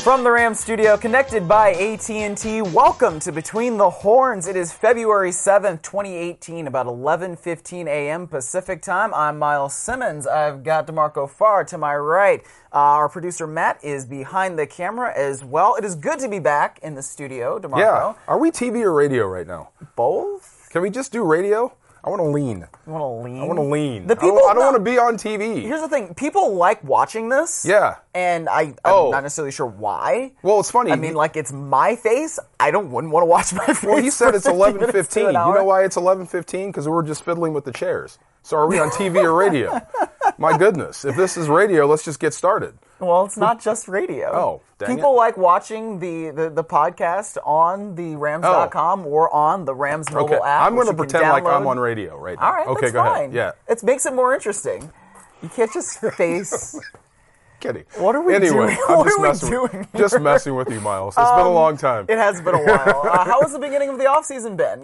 From the Rams studio, connected by AT&T, welcome to Between the Horns. It is February 7th, 2018, about 11:15 a.m. Pacific time. I'm Miles Simmons. I've got DeMarco Farr to my right. Our producer Matt is behind the camera as well. It is good to be back in the studio, DeMarco. Yeah. Are we TV or radio right now? Both? Can we just do radio? I want to lean. You want to lean? I want to lean. The people, I don't want to be on TV. Here's the thing. People like watching this. Yeah. And I'm not necessarily sure why. Well, it's funny. I mean, like, it's my face. Wouldn't want to watch my face. Well, he said it's 11:15. You know why it's 11:15? Because we're just fiddling with the chairs. So are we on TV or radio? My goodness. If this is radio, let's just get started. Well, it's not just radio. Oh, dang People it. like watching the podcast on the Rams.com or on the Rams mobile app. I'm going to pretend like I'm on radio right now. All right, okay, that's go fine. ahead. Yeah. It makes it more interesting. You can't just face... Kidding. What are we anyway, doing? I'm just messing with you, Miles. It's been a long time. It has been a while. How has the beginning of the offseason been?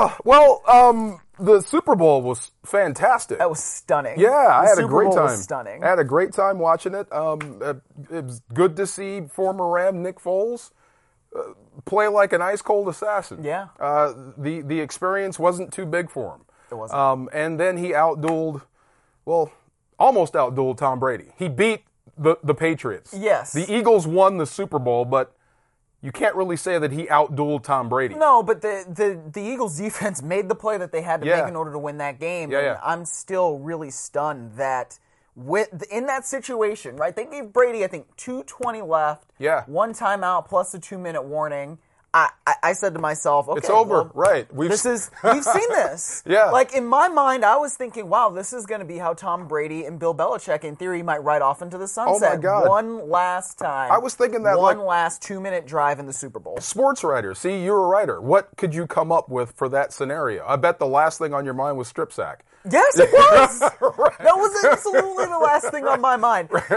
The Super Bowl was fantastic. That was stunning. Yeah, I had a Super great Bowl time. Was stunning. I had a great time watching it. It was good to see former Ram Nick Foles play like an ice-cold assassin. Yeah. The experience wasn't too big for him. It wasn't. And then he almost outdueled Tom Brady. He beat the Patriots. Yes. The Eagles won the Super Bowl, but you can't really say that he outdueled Tom Brady. No, but the Eagles defense made the play that they had to make in order to win that game. Yeah, and I'm still really stunned that in that situation, right? They gave Brady, I think, 2:20 left. Yeah. One timeout plus a 2-minute warning. I said to myself, okay, it's over, well, right? We've seen this. Yeah. Like, in my mind, I was thinking, wow, this is going to be how Tom Brady and Bill Belichick, in theory, might ride off into the sunset. Oh, my God. One last time. I was thinking that, one last 2-minute drive in the Super Bowl. Sports writer. See, you're a writer. What could you come up with for that scenario? I bet the last thing on your mind was strip sack. Yes, it was. Right. That was absolutely the last thing on my mind. Right.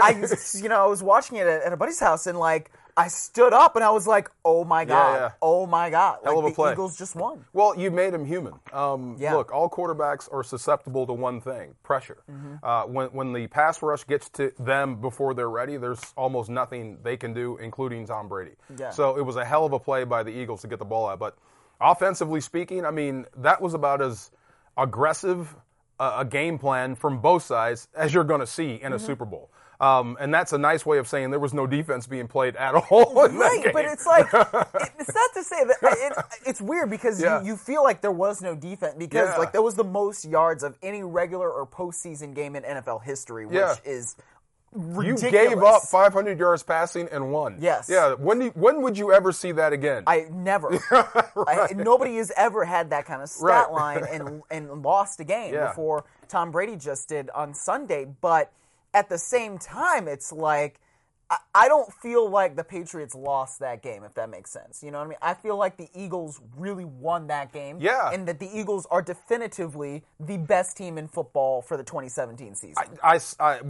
I was watching it at a buddy's house, and I stood up and I was like, "Oh my God! Yeah. Oh my God!" Hell of a play. The Eagles just won. Well, you made him human. Look, all quarterbacks are susceptible to one thing: pressure. Mm-hmm. When the pass rush gets to them before they're ready, there's almost nothing they can do, including Tom Brady. Yeah. So it was a hell of a play by the Eagles to get the ball out. But offensively speaking, I mean, that was about as aggressive a game plan from both sides as you're going to see in a Super Bowl. And that's a nice way of saying there was no defense being played at all in that game. But it's like, it's not to say that, it's weird because you feel like there was no defense because that was the most yards of any regular or postseason game in NFL history, which is ridiculous. You gave up 500 yards passing and won. Yes. Yeah. When would you ever see that again? I never. Right. Nobody has ever had that kind of stat line and lost a game before Tom Brady just did on Sunday. But at the same time, it's like I don't feel like the Patriots lost that game, if that makes sense. You know what I mean? I feel like the Eagles really won that game. Yeah. And that the Eagles are definitively the best team in football for the 2017 season. I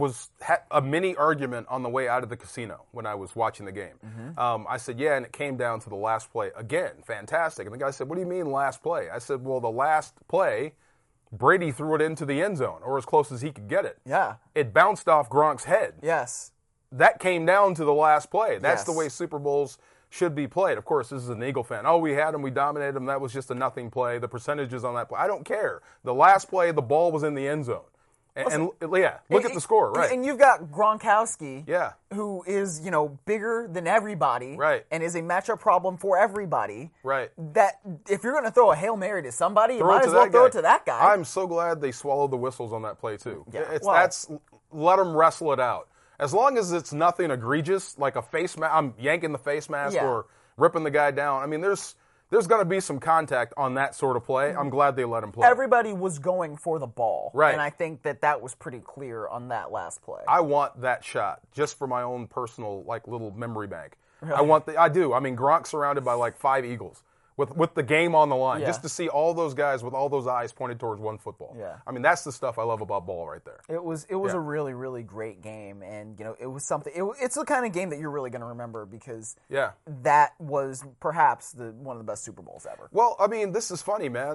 had a mini argument on the way out of the casino when I was watching the game. Mm-hmm. I said, and it came down to the last play. Again, fantastic. And the guy said, what do you mean last play? I said, well, the last play, Brady threw it into the end zone, or as close as he could get it. Yeah. It bounced off Gronk's head. Yes. That came down to the last play. That's the Yes. way Super Bowls should be played. Of course, this is an Eagle fan. Oh, we had them, we dominated them. That was just a nothing play. The percentages on that play. I don't care. The last play, the ball was in the end zone. And look at the score, right? And you've got Gronkowski, Yeah. who is, bigger than everybody, Right. and is a matchup problem for everybody. Right. That if you're going to throw a Hail Mary to somebody, you Throw it might to as well that throw guy. it to that guy. I'm so glad they swallowed the whistles on that play, too. Yeah. Let them wrestle it out. As long as it's nothing egregious, like a face mask, I'm yanking the face mask or ripping the guy down. I mean, there's going to be some contact on that sort of play. I'm glad they let him play. Everybody was going for the ball. Right. And I think that was pretty clear on that last play. I want that shot just for my own personal, little memory bank. Really? I do. I mean, Gronk surrounded by 5 Eagles with the game on the line, just to see all those guys with all those eyes pointed towards one football. Yeah. I mean, that's the stuff I love about ball right there. It was a really, really great game, and it was something. It's the kind of game that you're really going to remember because that was perhaps one of the best Super Bowls ever. Well, I mean, this is funny, man.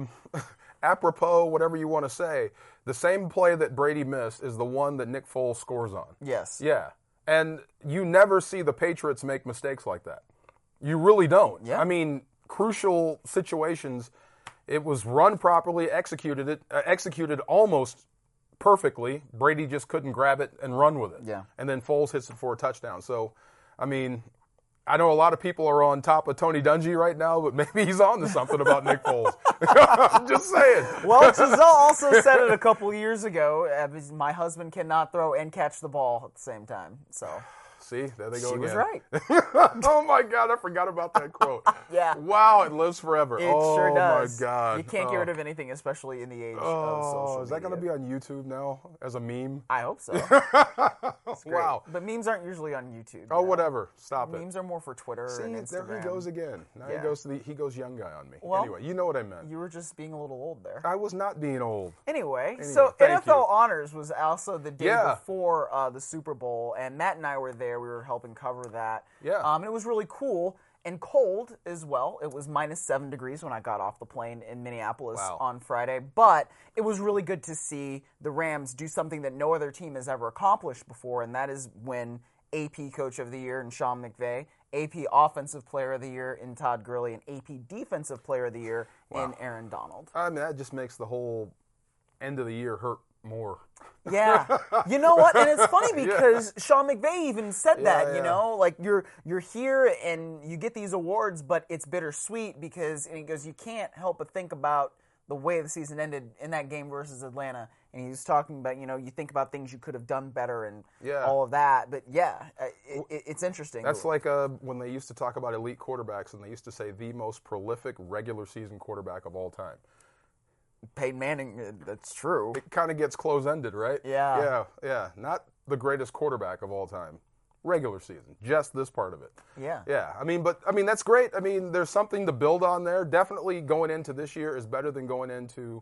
Apropos, whatever you want to say, the same play that Brady missed is the one that Nick Foles scores on. Yes. Yeah. And you never see the Patriots make mistakes like that. You really don't. Yeah. I mean, crucial situations, it was run properly, executed almost perfectly. Brady just couldn't grab it and run with it. Yeah. And then Foles hits it for a touchdown. So, I mean, I know a lot of people are on top of Tony Dungy right now, but maybe he's on to something about Nick Foles. I'm just saying. Well, Giselle also said it a couple years ago. My husband cannot throw and catch the ball at the same time. So See, there they go she again. was right. Oh, my God, I forgot about that quote. Yeah. Wow, it lives forever. It oh, sure does. My God. You can't get rid of anything, especially in the age of social Is that going to media. be on YouTube now as a meme? I hope so. Wow. But memes aren't usually on YouTube. Oh, whatever. Stop it. Memes are more for Twitter See, and Instagram. there he goes again. Now Yeah. he goes young guy on me. Well, anyway, you know what I meant. You were just being a little old there. I was not being old. Anyway, so thank NFL you. Honors was also the day Yeah. before the Super Bowl, and Matt and I were there. We were helping cover that. Yeah. And it was really cool and cold as well. It was -7 degrees when I got off the plane in Minneapolis Wow. on Friday, but it was really good to see the Rams do something that no other team has ever accomplished before, and that is win AP Coach of the Year in Sean McVay, AP Offensive Player of the Year in Todd Gurley, and AP Defensive Player of the Year in Aaron Donald. I mean, that just makes the whole end of the year hurt more. Yeah. You know what? And it's funny because Sean McVay even said that, Yeah, you know, like you're here and you get these awards, but it's bittersweet because, and he goes, you can't help but think about the way the season ended in that game versus Atlanta. And he was talking about, you know, you think about things you could have done better and all of that. But yeah, it's interesting. That's like when they used to talk about elite quarterbacks and they used to say the most prolific regular season quarterback of all time. Peyton Manning, that's true. It kind of gets close-ended, right? Yeah. Yeah. Not the greatest quarterback of all time. Regular season, just this part of it. Yeah. Yeah. I mean, that's great. I mean, there's something to build on there. Definitely going into this year is better than going into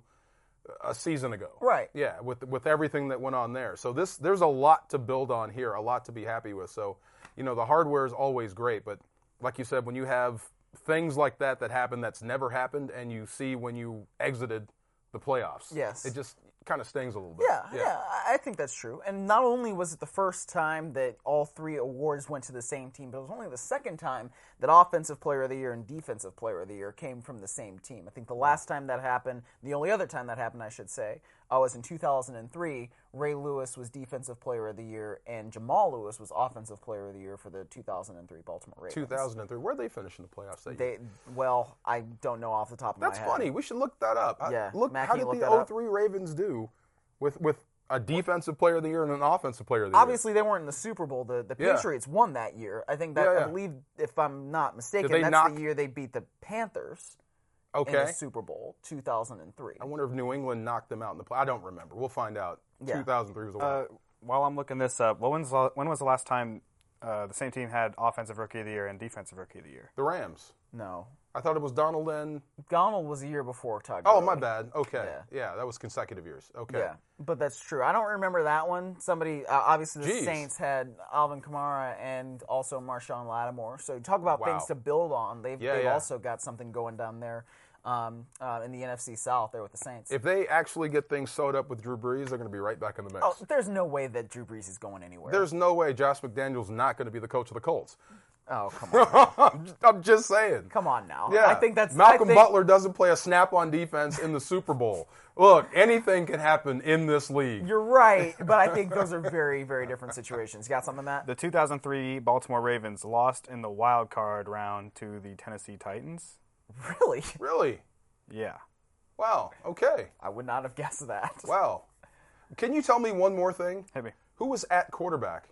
a season ago. Right. Yeah, with everything that went on there. So there's a lot to build on here, a lot to be happy with. So, you know, the hardware is always great, but like you said, when you have things like that happen that's never happened and you see when you exited the playoffs. Yes. It just kind of stings a little bit. Yeah, I think that's true. And not only was it the first time that all three awards went to the same team, but it was only the second time that Offensive Player of the Year and Defensive Player of the Year came from the same team. I think the last time that happened, the only other time that happened, I should say, was in 2003. Ray Lewis was Defensive Player of the Year, and Jamal Lewis was Offensive Player of the Year for the 2003 Baltimore Ravens. 2003. Where'd they finish in the playoffs that year? Well, I don't know off the top of my head. That's funny. We should look that up. Yeah, Look, Matt, how can you did look the that up? 03 Ravens do with a Defensive Player of the Year and an Offensive Player of the Year? Obviously, they weren't in the Super Bowl. The Patriots won that year. I think that I believe, if I'm not mistaken, Did they that's knock- the year they beat the Panthers in Okay. the Super Bowl, 2003. I wonder if New England knocked them out in the play. I don't remember. We'll find out. Yeah. 2003 was a while. While I'm looking this up, when was the last time the same team had Offensive Rookie of the Year and Defensive Rookie of the Year? The Rams. No, I thought it was Donald and... Donald was a year before Todd Oh, Gurley. my bad. Okay. Yeah. Yeah, that was consecutive years. Okay. Yeah, but that's true. I don't remember that one. Somebody, obviously, the Jeez. Saints had Alvin Kamara and also Marshawn Lattimore. So talk about Wow. things to build on. They've Yeah. also got something going down there in the NFC South there with the Saints. If they actually get things sewed up with Drew Brees, they're going to be right back in the mix. Oh, there's no way that Drew Brees is going anywhere. There's no way Josh McDaniels not going to be the coach of the Colts. Oh, come on. I'm just saying. Come on now. Yeah. I think that's Malcolm Butler doesn't play a snap on defense in the Super Bowl. Look, anything can happen in this league. You're right, but I think those are very, very different situations. You got something, Matt? The 2003 Baltimore Ravens lost in the wild card round to the Tennessee Titans. Really? Really? Yeah. Wow. Okay. I would not have guessed that. Wow. Can you tell me one more thing? Hit me. Who was at quarterback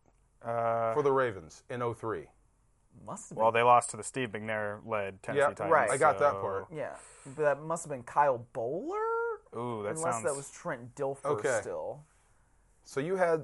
for the Ravens in 03? Must have been. Well, they lost to the Steve McNair-led Tennessee Yeah, Titans. right. I got that so- part. Yeah, but that must have been Kyle Bowler. Ooh, that Unless sounds... that was Trent Dilfer Okay. still. So you had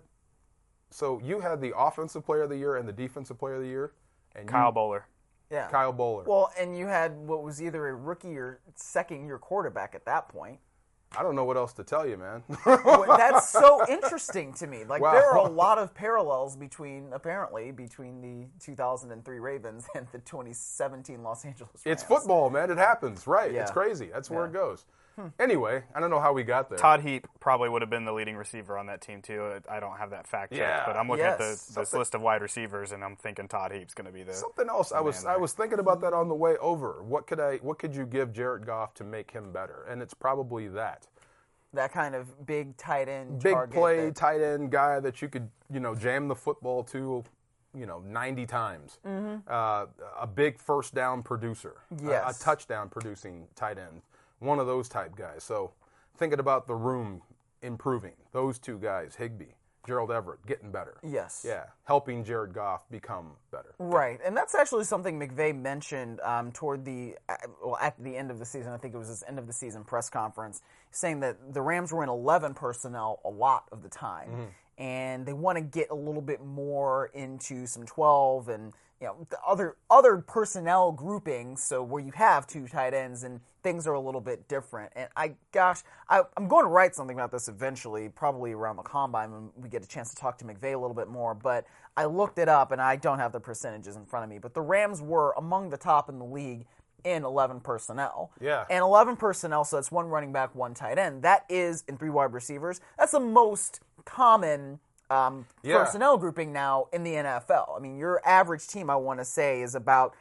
the offensive player of the year and the defensive player of the year, and Kyle Bowler. Yeah. Kyle Bowler. Well, and you had what was either a rookie or second-year quarterback at that point. I don't know what else to tell you, man. Well, that's so interesting to me. Like, Wow. there are a lot of parallels between the 2003 Ravens and the 2017 Los Angeles Rams. It's football, man. It happens, right? Yeah. It's crazy. That's where Yeah. it goes. Anyway, I don't know how we got there. Todd Heap probably would have been the leading receiver on that team too. I don't have that fact checked, Yeah. but I'm looking at Yes. this list of wide receivers, and I'm thinking Todd Heap's going to be the Something else. I was thinking about that on the way over. What could you give Jared Goff to make him better? And it's probably that. That kind of big tight end, Big target play, that- tight end guy that you could, jam the football to, 90 times. A big first down producer. Yes. A touchdown producing tight end. One of those type guys. So thinking about the room improving. Those two guys, Higbee, Gerald Everett, getting better. Yes. Yeah. Helping Jared Goff become better. Right, and that's actually something McVay mentioned toward at the end of the season. I think it was his end of the season press conference, saying that the Rams were in 11 personnel a lot of the time, and they want to get a little bit more into some 12 and the other personnel groupings. So where you have two tight ends and things are a little bit different. And I'm going to write something about this eventually, probably around the combine when we get a chance to talk to McVay a little bit more. But I looked it up, and I don't have the percentages in front of me. But the Rams were among the top in the league in 11 personnel. Yeah. And 11 personnel, so that's one running back, one tight end. That is, in 3 wide receivers, that's the most common personnel grouping now in the NFL. I mean, your average team, I want to say, is about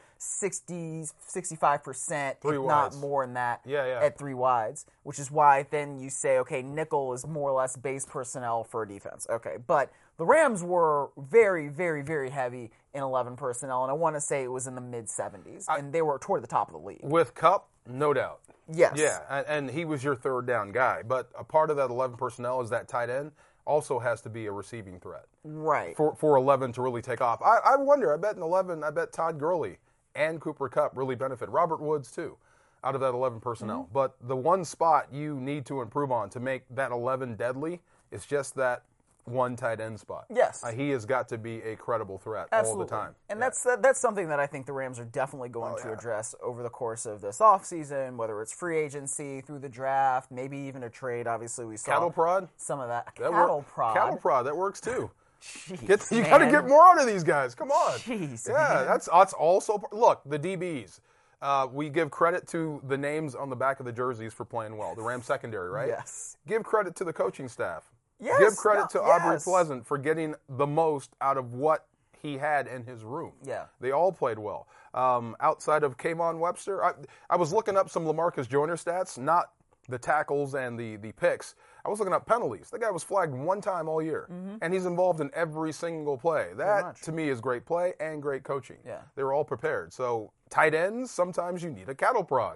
65%, if not more than that, at 3 wides, which is why then you say, okay, nickel is more or less base personnel for a defense. Okay, but the Rams were very, very, very heavy in 11 personnel, and I want to say it was in the mid-70s, and they were toward the top of the league. With Kupp, no doubt. Yes. Yeah, and he was your third down guy. But a part of that 11 personnel is that tight end also has to be a receiving threat. Right. For 11 to really take off. I wonder, I bet in 11, I bet Todd Gurley and Cooper Kupp really benefit. Robert Woods, too, out of that 11 personnel. But the one spot you need to improve on to make that 11 deadly is just that one tight end spot. Yes. He has got to be a credible threat all the time. And that's something that I think the Rams are definitely going to address over the course of this offseason, whether it's free agency, through the draft, maybe even a trade. Obviously, we saw Cattle prod? some of that. Cattle prod, that works too. Jeez, you got to get more out of these guys. Come on. Jeez, yeah, man. that's also. Look, the DBs. We give credit to the names on the back of the jerseys for playing well. The Rams secondary, right? Yes. Give credit to the coaching staff. Yes. Give credit to Aubrey Pleasant for getting the most out of what he had in his room. Yeah. They all played well. Outside of K'Von Webster, I was looking up some LaMarcus Joyner stats, not the tackles and the picks. I was looking up penalties. The guy was flagged one time all year, and he's involved in every single play. That, to me, is great play and great coaching. Yeah. They were all prepared. So tight ends, sometimes you need a cattle prod.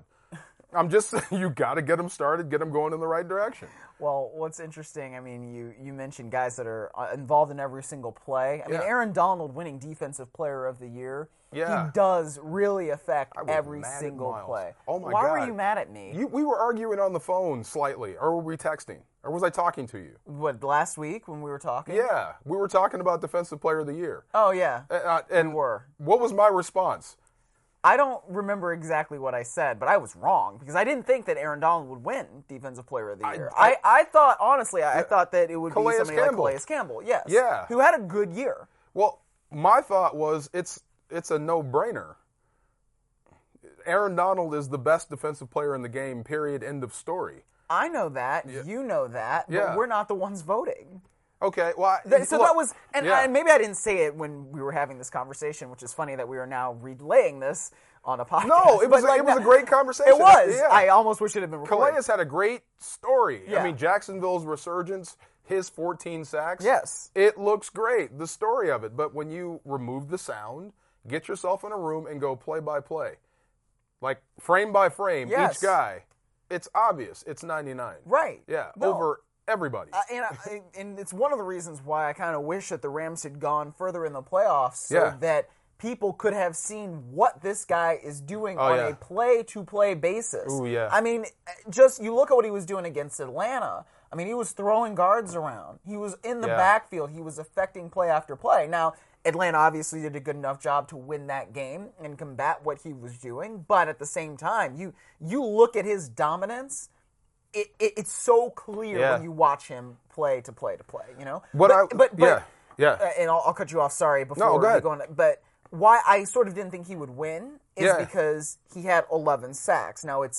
You got to get them started, get them going in the right direction. Well, what's interesting, I mean, you mentioned guys that are involved in every single play. I mean, Aaron Donald winning Defensive Player of the Year, he does really affect every single play. Oh, my God. Why were you mad at me? We were arguing on the phone slightly, or were we texting? Or was I talking to you? What, last week when we were talking? Yeah, we were talking about Defensive Player of the Year. Oh, yeah. And we were. What was my response? I don't remember exactly what I said, but I was wrong because I didn't think that Aaron Donald would win Defensive Player of the Year. I thought, honestly, I thought that it would be somebody like Calais Campbell, yes. Yeah. Who had a good year. Well, my thought was it's a no-brainer. Aaron Donald is the best defensive player in the game, period, end of story. I know that. Yeah. You know that. But we're not the ones voting. Okay, well, that was, and maybe I didn't say it when we were having this conversation, which is funny that we are now relaying this on a podcast. No, it was a great conversation. It was. Yeah. I almost wish it had been recorded. Calais had a great story. Yeah. I mean, Jacksonville's resurgence, his 14 sacks. Yes. It looks great, the story of it. But when you remove the sound, get yourself in a room and go play by play, like frame by frame, each guy, it's obvious it's 99. Right. Yeah, over everybody. And it's one of the reasons why I kind of wish that the Rams had gone further in the playoffs so that people could have seen what this guy is doing on a play-to-play basis. Ooh, yeah. I mean, just you look at what he was doing against Atlanta. I mean, he was throwing guards around. He was in the backfield. He was affecting play after play. Now, Atlanta obviously did a good enough job to win that game and combat what he was doing. But at the same time, you look at his dominance, it's so clear when you watch him play to play, you know? And I'll cut you off, sorry, before we go on. But why I sort of didn't think he would win is because he had 11 sacks. Now, it's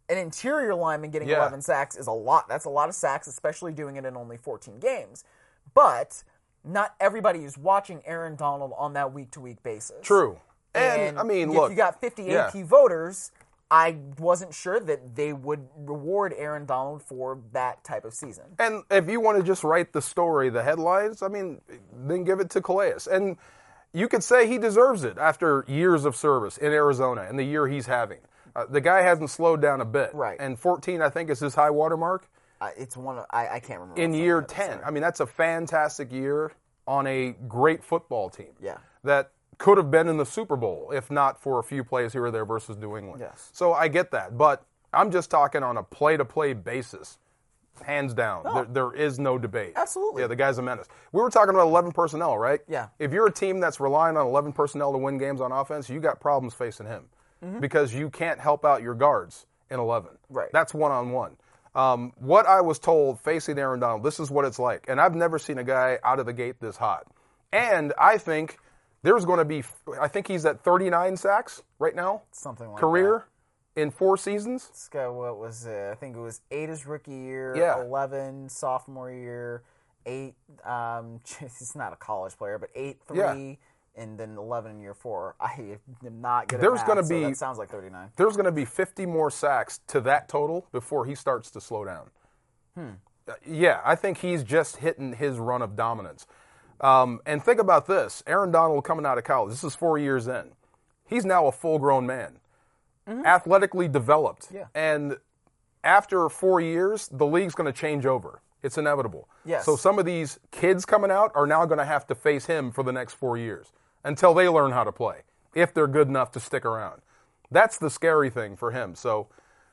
an interior lineman getting Yeah. 11 sacks is a lot. That's a lot of sacks, especially doing it in only 14 games. But not everybody is watching Aaron Donald on that week-to-week basis. True. And I mean, if look, you got 50 yeah. AP voters, I wasn't sure that they would reward Aaron Donald for that type of season. And if you want to just write the story, the headlines, I mean, then give it to Calais. And you could say he deserves it after years of service in Arizona and the year he's having. The guy hasn't slowed down a bit. Right. And 14, I think, is his high water mark. It's one of, I can't remember. In off the year top of my head, 10. sorry. I mean, that's a fantastic year on a great football team. Yeah. That could have been in the Super Bowl if not for a few plays here or there versus New England. Yes. So I get that. But I'm just talking on a play-to-play basis. Hands down. There is no debate. Absolutely. Yeah, the guy's a menace. We were talking about 11 personnel, right? Yeah. If you're a team that's relying on 11 personnel to win games on offense, you got problems facing him because you can't help out your guards in 11. Right. That's one-on-one. What I was told facing Aaron Donald, this is what it's like. And I've never seen a guy out of the gate this hot. And I think there's going to be, I think he's at 39 sacks right now. Something like career in 4 seasons. This guy, what was it? I think it was 8 his rookie year, Yeah. 11 sophomore year, 8, he's not a college player, but 8, 3, Yeah. and then 11 in year 4. I am not good at There's math, gonna so be- that sounds like 39. There's going to be 50 more sacks to that total before he starts to slow down. Yeah, I think he's just hitting his run of dominance. And think about this. Aaron Donald coming out of college, this is 4 years in. He's now a full-grown man, athletically developed. Yeah. And after 4 years, the league's going to change over. It's inevitable. Yes. So some of these kids coming out are now going to have to face him for the next 4 years until they learn how to play, if they're good enough to stick around. That's the scary thing for him. So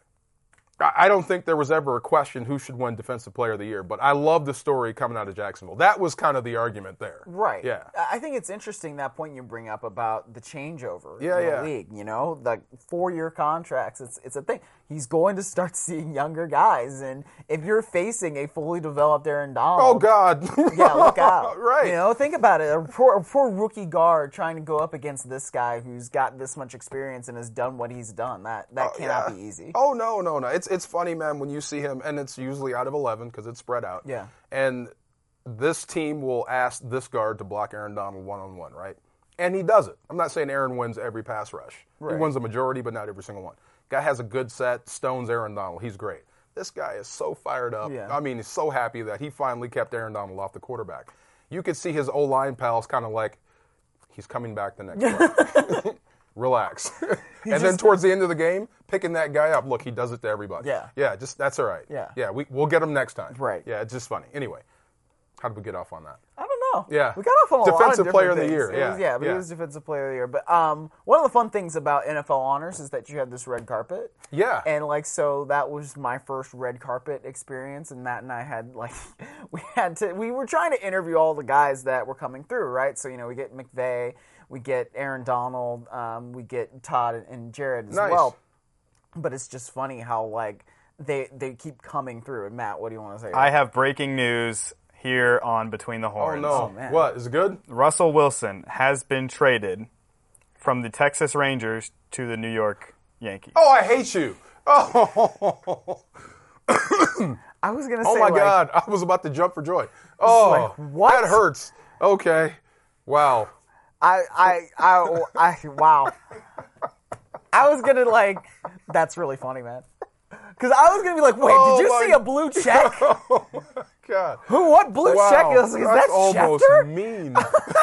I don't think there was ever a question who should win Defensive Player of the Year, but I love the story coming out of Jacksonville. That was kind of the argument there. Right. Yeah. I think it's interesting that point you bring up about the changeover Yeah, in the yeah. league. You know, the 4-year contracts. It's a thing. He's going to start seeing younger guys, and if you're facing a fully developed Aaron Donald, Oh, God. yeah, look out. Right. You know, think about it. A poor rookie guard trying to go up against this guy who's got this much experience and has done what he's done. That cannot Yeah. be easy. Oh, no. It's funny, man, when you see him, and it's usually out of 11 because it's spread out. Yeah. And this team will ask this guard to block Aaron Donald one-on-one, right? And he does it. I'm not saying Aaron wins every pass rush. Right. He wins a majority, but not every single one. Guy has a good set, stones Aaron Donald. He's great. This guy is so fired up. Yeah. I mean, he's so happy that he finally kept Aaron Donald off the quarterback. You could see his O-line pals kind of like, he's coming back the next play. Relax. And then towards the end of the game, picking that guy up, look, he does it to everybody. Yeah. Yeah, just that's all right. Yeah. Yeah, we'll get him next time. Right. Yeah, it's just funny. Anyway, how did we get off on that? I don't know. Yeah. We got off on a lot of Defensive different Player of the things. Year, It yeah, was, yeah. it was Defensive Player of the Year. But one of the fun things about NFL honors is that you had this red carpet. Yeah. And so that was my first red carpet experience, and Matt and I had we were trying to interview all the guys that were coming through, right? So we get McVay, we get Aaron Donald, we get Todd and Jared as Nice. well. But it's just funny how they keep coming through. And Matt, what do you want to say? I have breaking news here on Between the Oh, Horns. no. man. What? Is it good? Russell Wilson has been traded from the Texas Rangers to the New York Yankees. Oh, I hate you. Oh, I was gonna say, oh my God. I was about to jump for joy. Oh, what? That hurts. Okay. Wow. Wow. I was gonna that's really funny, man. Because I was gonna be like, wait, Oh did you my- see a blue check? Oh, my God. What blue Wow. check is That's that? almost Schefter? mean.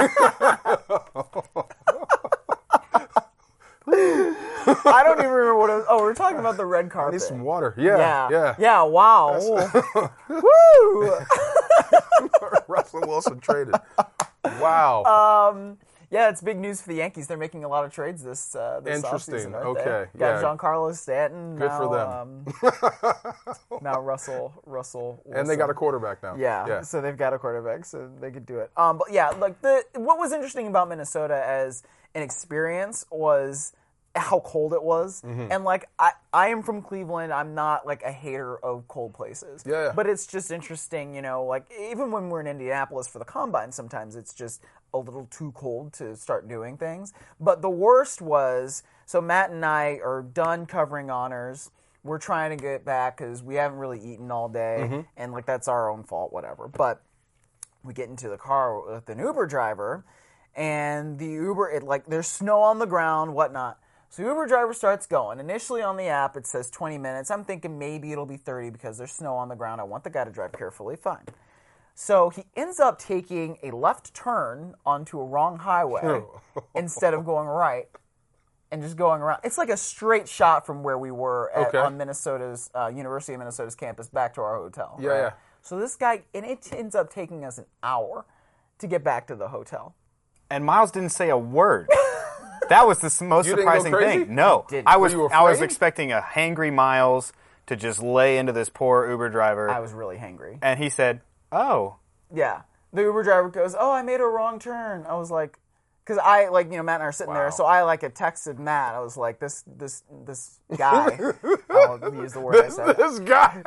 I don't even remember what it was. Oh, we were talking about the red carpet. Need some water. Yeah. Yeah. Wow. Woo. Russell Wilson traded. Wow. Yeah, it's big news for the Yankees. They're making a lot of trades this Interesting. offseason, aren't Okay, they? Got yeah. Giancarlo Stanton. Good now, for them. now Russell Wilson. And they got a quarterback now. Yeah, so they've got a quarterback, so they could do it. But yeah, what was interesting about Minnesota as an experience was how cold it was. Mm-hmm. And I am from Cleveland. I'm not a hater of cold places. Yeah. But it's just interesting, even when we're in Indianapolis for the combine, sometimes it's just a little too cold to start doing things. But the worst was, so Matt and I are done covering honors. we're trying to get back because we haven't really eaten all day, and like that's our own fault, whatever. But we get into the car with an Uber driver, and the Uber, there's snow on the ground, whatnot. So the Uber driver starts going. Initially on the app, it says 20 minutes. I'm thinking maybe it'll be 30 because there's snow on the ground. I want the guy to drive carefully. Fine. So he ends up taking a left turn onto a wrong highway instead of going right and just going around. It's like a straight shot from where we were on Minnesota's University of Minnesota's campus back to our hotel. Yeah, right? yeah. So this guy, and it ends up taking us an hour to get back to the hotel. And Miles didn't say a word. That was the most You didn't go surprising crazy? thing. No, didn't. I was Were you I was afraid? expecting a hangry Miles to just lay into this poor Uber driver, I was really hangry. and he said, "Oh, Yeah. The Uber driver goes, "Oh, I made a wrong turn." I was like, because I, Matt and I are sitting there, so I, had texted Matt. I was like, this guy. I'll use the word I said. This guy.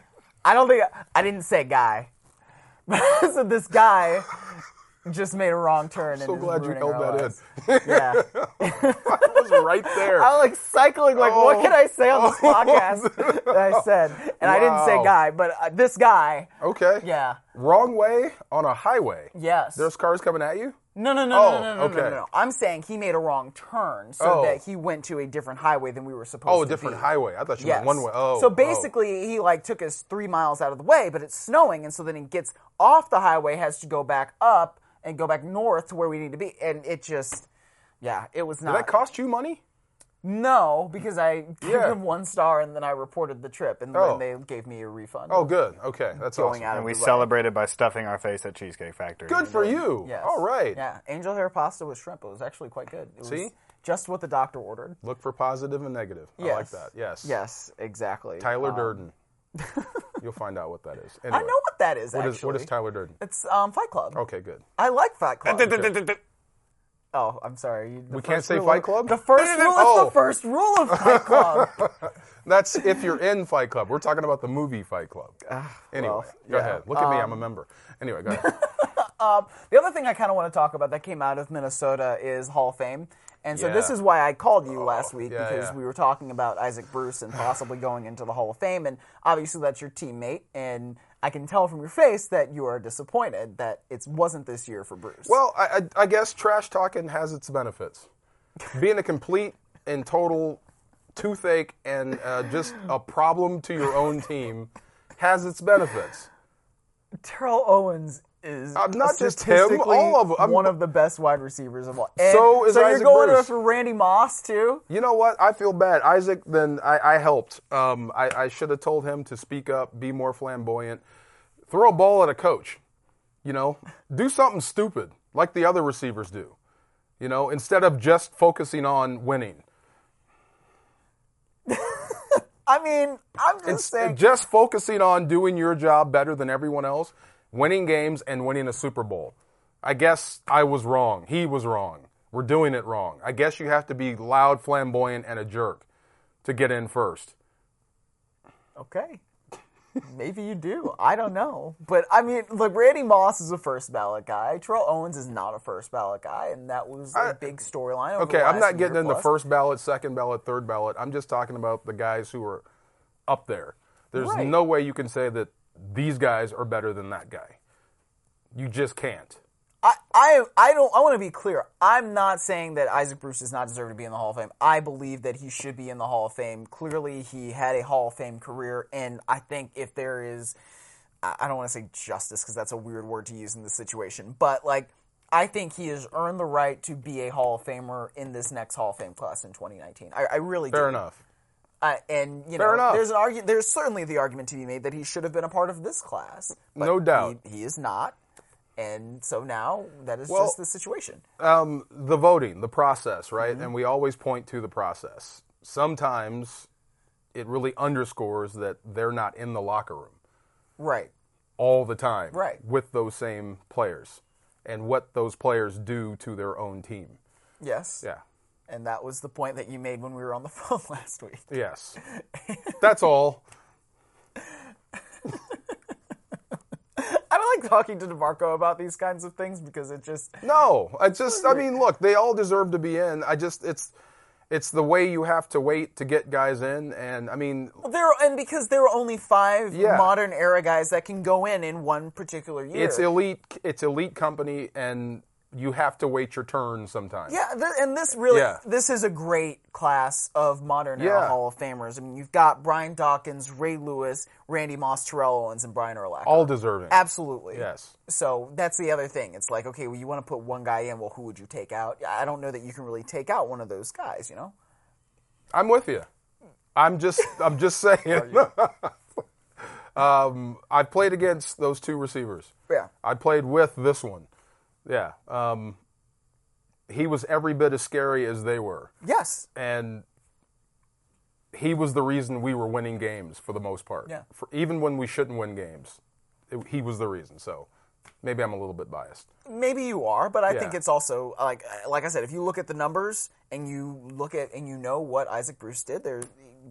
I didn't say guy. So this guy just made a wrong turn. So and is glad you ruining held our that lives. in. Yeah. I was right there. I was cycling, what can I say on this podcast that I said? And I didn't say Wow. guy, but this guy. Okay. Yeah. Wrong way on a highway. Yes. There's cars coming at you? No. Okay. I'm saying he made a wrong turn so Oh. that he went to a different highway than we were supposed Oh, to a different be. highway. I thought you Yes. meant one way. Oh. So basically, he took us 3 miles out of the way, but it's snowing, and so then he gets off the highway, has to go back up and go back north to where we need to be, and it just, it was not. Did that cost you money? No, because I gave Yeah. him 1 star, and then I reported the trip, and Oh. then they gave me a refund. Oh, good. Okay. That's Going awesome. out and of we the way. celebrated by stuffing our face at Cheesecake Factory." Good for you. Yes. All right. Yeah, angel hair pasta with shrimp. It was actually quite good. It See? was just what the doctor ordered. Look for positive and negative. I like that. Yes. Yes, exactly. Tyler Durden. You'll find out what that is. I Anyway, know what that is, what actually. is Tyler Durden? It's Fight Club. Okay, good. I like Fight Club. Okay. Oh, I'm sorry. We can't say Fight Club? The first rule is Oh. the first rule of Fight Club. That's if you're in Fight Club. We're talking about the movie Fight Club. Anyway, well, go yeah. ahead. Look at me. I'm a member. Anyway, go ahead. The other thing I kind of want to talk about that came out of Minnesota is Hall of Fame. And so this Yeah. is why I called you last week, yeah, because yeah. we were talking about Isaac Bruce and possibly going into the Hall of Fame. And obviously that's your teammate. And I can tell from your face that you are disappointed that it wasn't this year for Bruce. Well, I guess trash talking has its benefits. Being a complete and total toothache and just a problem to your own team has its benefits. Terrell Owens is not just him, statistically all of them. one of the best wide receivers of all. And So is you're Isaac going Bruce. for Randy Moss too? You know what? I feel bad. Isaac, then I helped. I should have told him to speak up, be more flamboyant, throw a ball at a coach. Do something stupid like the other receivers do. Instead of just focusing on winning. I mean, I'm just saying. Just focusing on doing your job better than everyone else, winning games and winning a Super Bowl. I guess I was wrong. He was wrong. We're doing it wrong. I guess you have to be loud, flamboyant, and a jerk to get in first. Okay. Maybe you do. I don't know. But, I mean, look, Randy Moss is a first ballot guy. Terrell Owens is not a first ballot guy, and that was a big storyline. Okay, I'm not getting into first ballot, second ballot, third ballot. I'm just talking about the guys who are up there. There's Right. no way you can say that these guys are better than that guy. You just can't. I want to be clear. I'm not saying that Isaac Bruce does not deserve to be in the Hall of Fame. I believe that he should be in the Hall of Fame. Clearly, he had a Hall of Fame career, and I think if there is, I don't want to say justice because that's a weird word to use in this situation, but I think he has earned the right to be a Hall of Famer in this next Hall of Fame class in 2019. I really do. Fair enough. And Fair enough. there's certainly the argument to be made that he should have been a part of this class. But No doubt. He is not. And so now that is Well, just the situation. The voting, the process, right? Mm-hmm. And we always point to the process. Sometimes it really underscores that they're not in the locker room Right. all the time Right. with those same players and what those players do to their own team. Yes. Yeah. And that was the point that you made when we were on the phone last week. Yes. That's all. I don't like talking to DeMarco about these kinds of things because it just... No, I mean, look, they all deserve to be in. It's the way you have to wait to get guys in, and I mean, Because there are only 5 Yeah. modern era guys that can go in one particular year. it's elite. It's elite company, and you have to wait your turn sometimes. Yeah, and this is a great class of modern era Yeah. Hall of Famers. I mean, you've got Brian Dawkins, Ray Lewis, Randy Moss, Terrell Owens, and Brian Urlacher. All deserving. Absolutely. Yes. So that's the other thing. It's like, okay, well, you want to put one guy in. Well, who would you take out? I don't know that you can really take out one of those guys. You know. I'm with you. I'm just saying. I played against those 2 receivers. Yeah. I played with this one. Yeah. He was every bit as scary as they were. Yes. And he was the reason we were winning games for the most part. Yeah. Even when we shouldn't win games, he was the reason. So maybe I'm a little bit biased. Maybe you are, but I Yeah. think it's also like I said, if you look at the numbers and you look at and you know what Isaac Bruce did, there's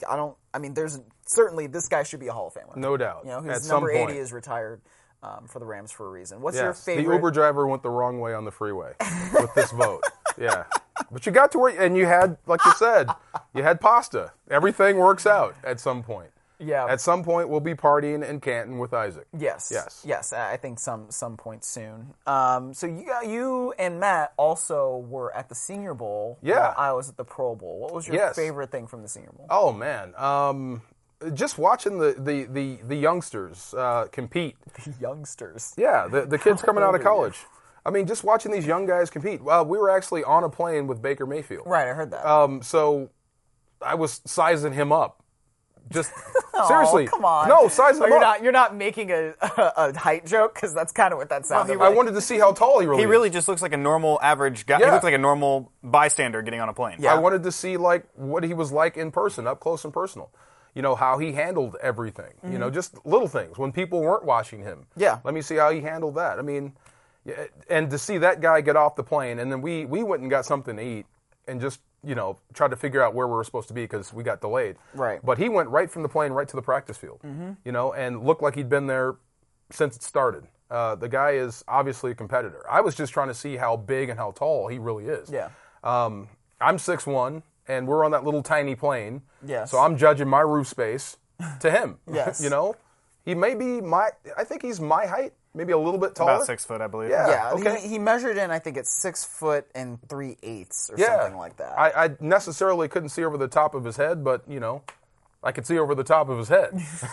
certainly this guy should be a Hall of Famer. No doubt. You know, At his some number point. 80 is retired for the Rams for a reason. What's Yes, your favorite? the Uber driver went the wrong way on the freeway with this vote. Yeah. But you got to where, and you had, like you said, you had pasta. Everything works out at some point. Yeah. At some point, we'll be partying in Canton with Isaac. Yes. Yes. Yes. I think some point soon. So you and Matt also were at the Senior Bowl. Yeah. While I was at the Pro Bowl. What was your Yes. favorite thing from the Senior Bowl? Oh, man. Just watching the youngsters compete. Youngsters. Yeah, the kids coming out of old are you? college. I mean, just watching these young guys compete. We were actually on a plane with Baker Mayfield. Right. I heard that. So I was sizing him up. Just seriously. Come on. No, size him up. You're not making a height joke because that's kind of what that sounded I like. wanted to see how tall he really He is. really just looks like a normal average guy. Yeah. He looks like a normal bystander getting on a plane. Yeah. I wanted to see like what he was like in person, up close and personal. You know, how he handled everything. You know, just little things when people weren't watching him. Yeah. Let me see how he handled that. I mean, yeah, and to see that guy get off the plane, and then we went and got something to eat and just, you know, tried to figure out where we were supposed to be because we got delayed. Right. But he went right from the plane right to the practice field, you know, and looked like he'd been there since it started. The guy is obviously a competitor. I was just trying to see how big and how tall he really is. Yeah. I'm 6'1", and we're on that little tiny plane. Yes. So I'm judging my roof space to him. Yes. You know, he may be I think he's my height, maybe a little bit taller. About 6 foot, I believe. Yeah. Yeah, okay. he measured in, I think it's 6 foot and 3/8 or Yeah. something like that. I necessarily couldn't see over the top of his head, but, you know, I could see over the top of his head.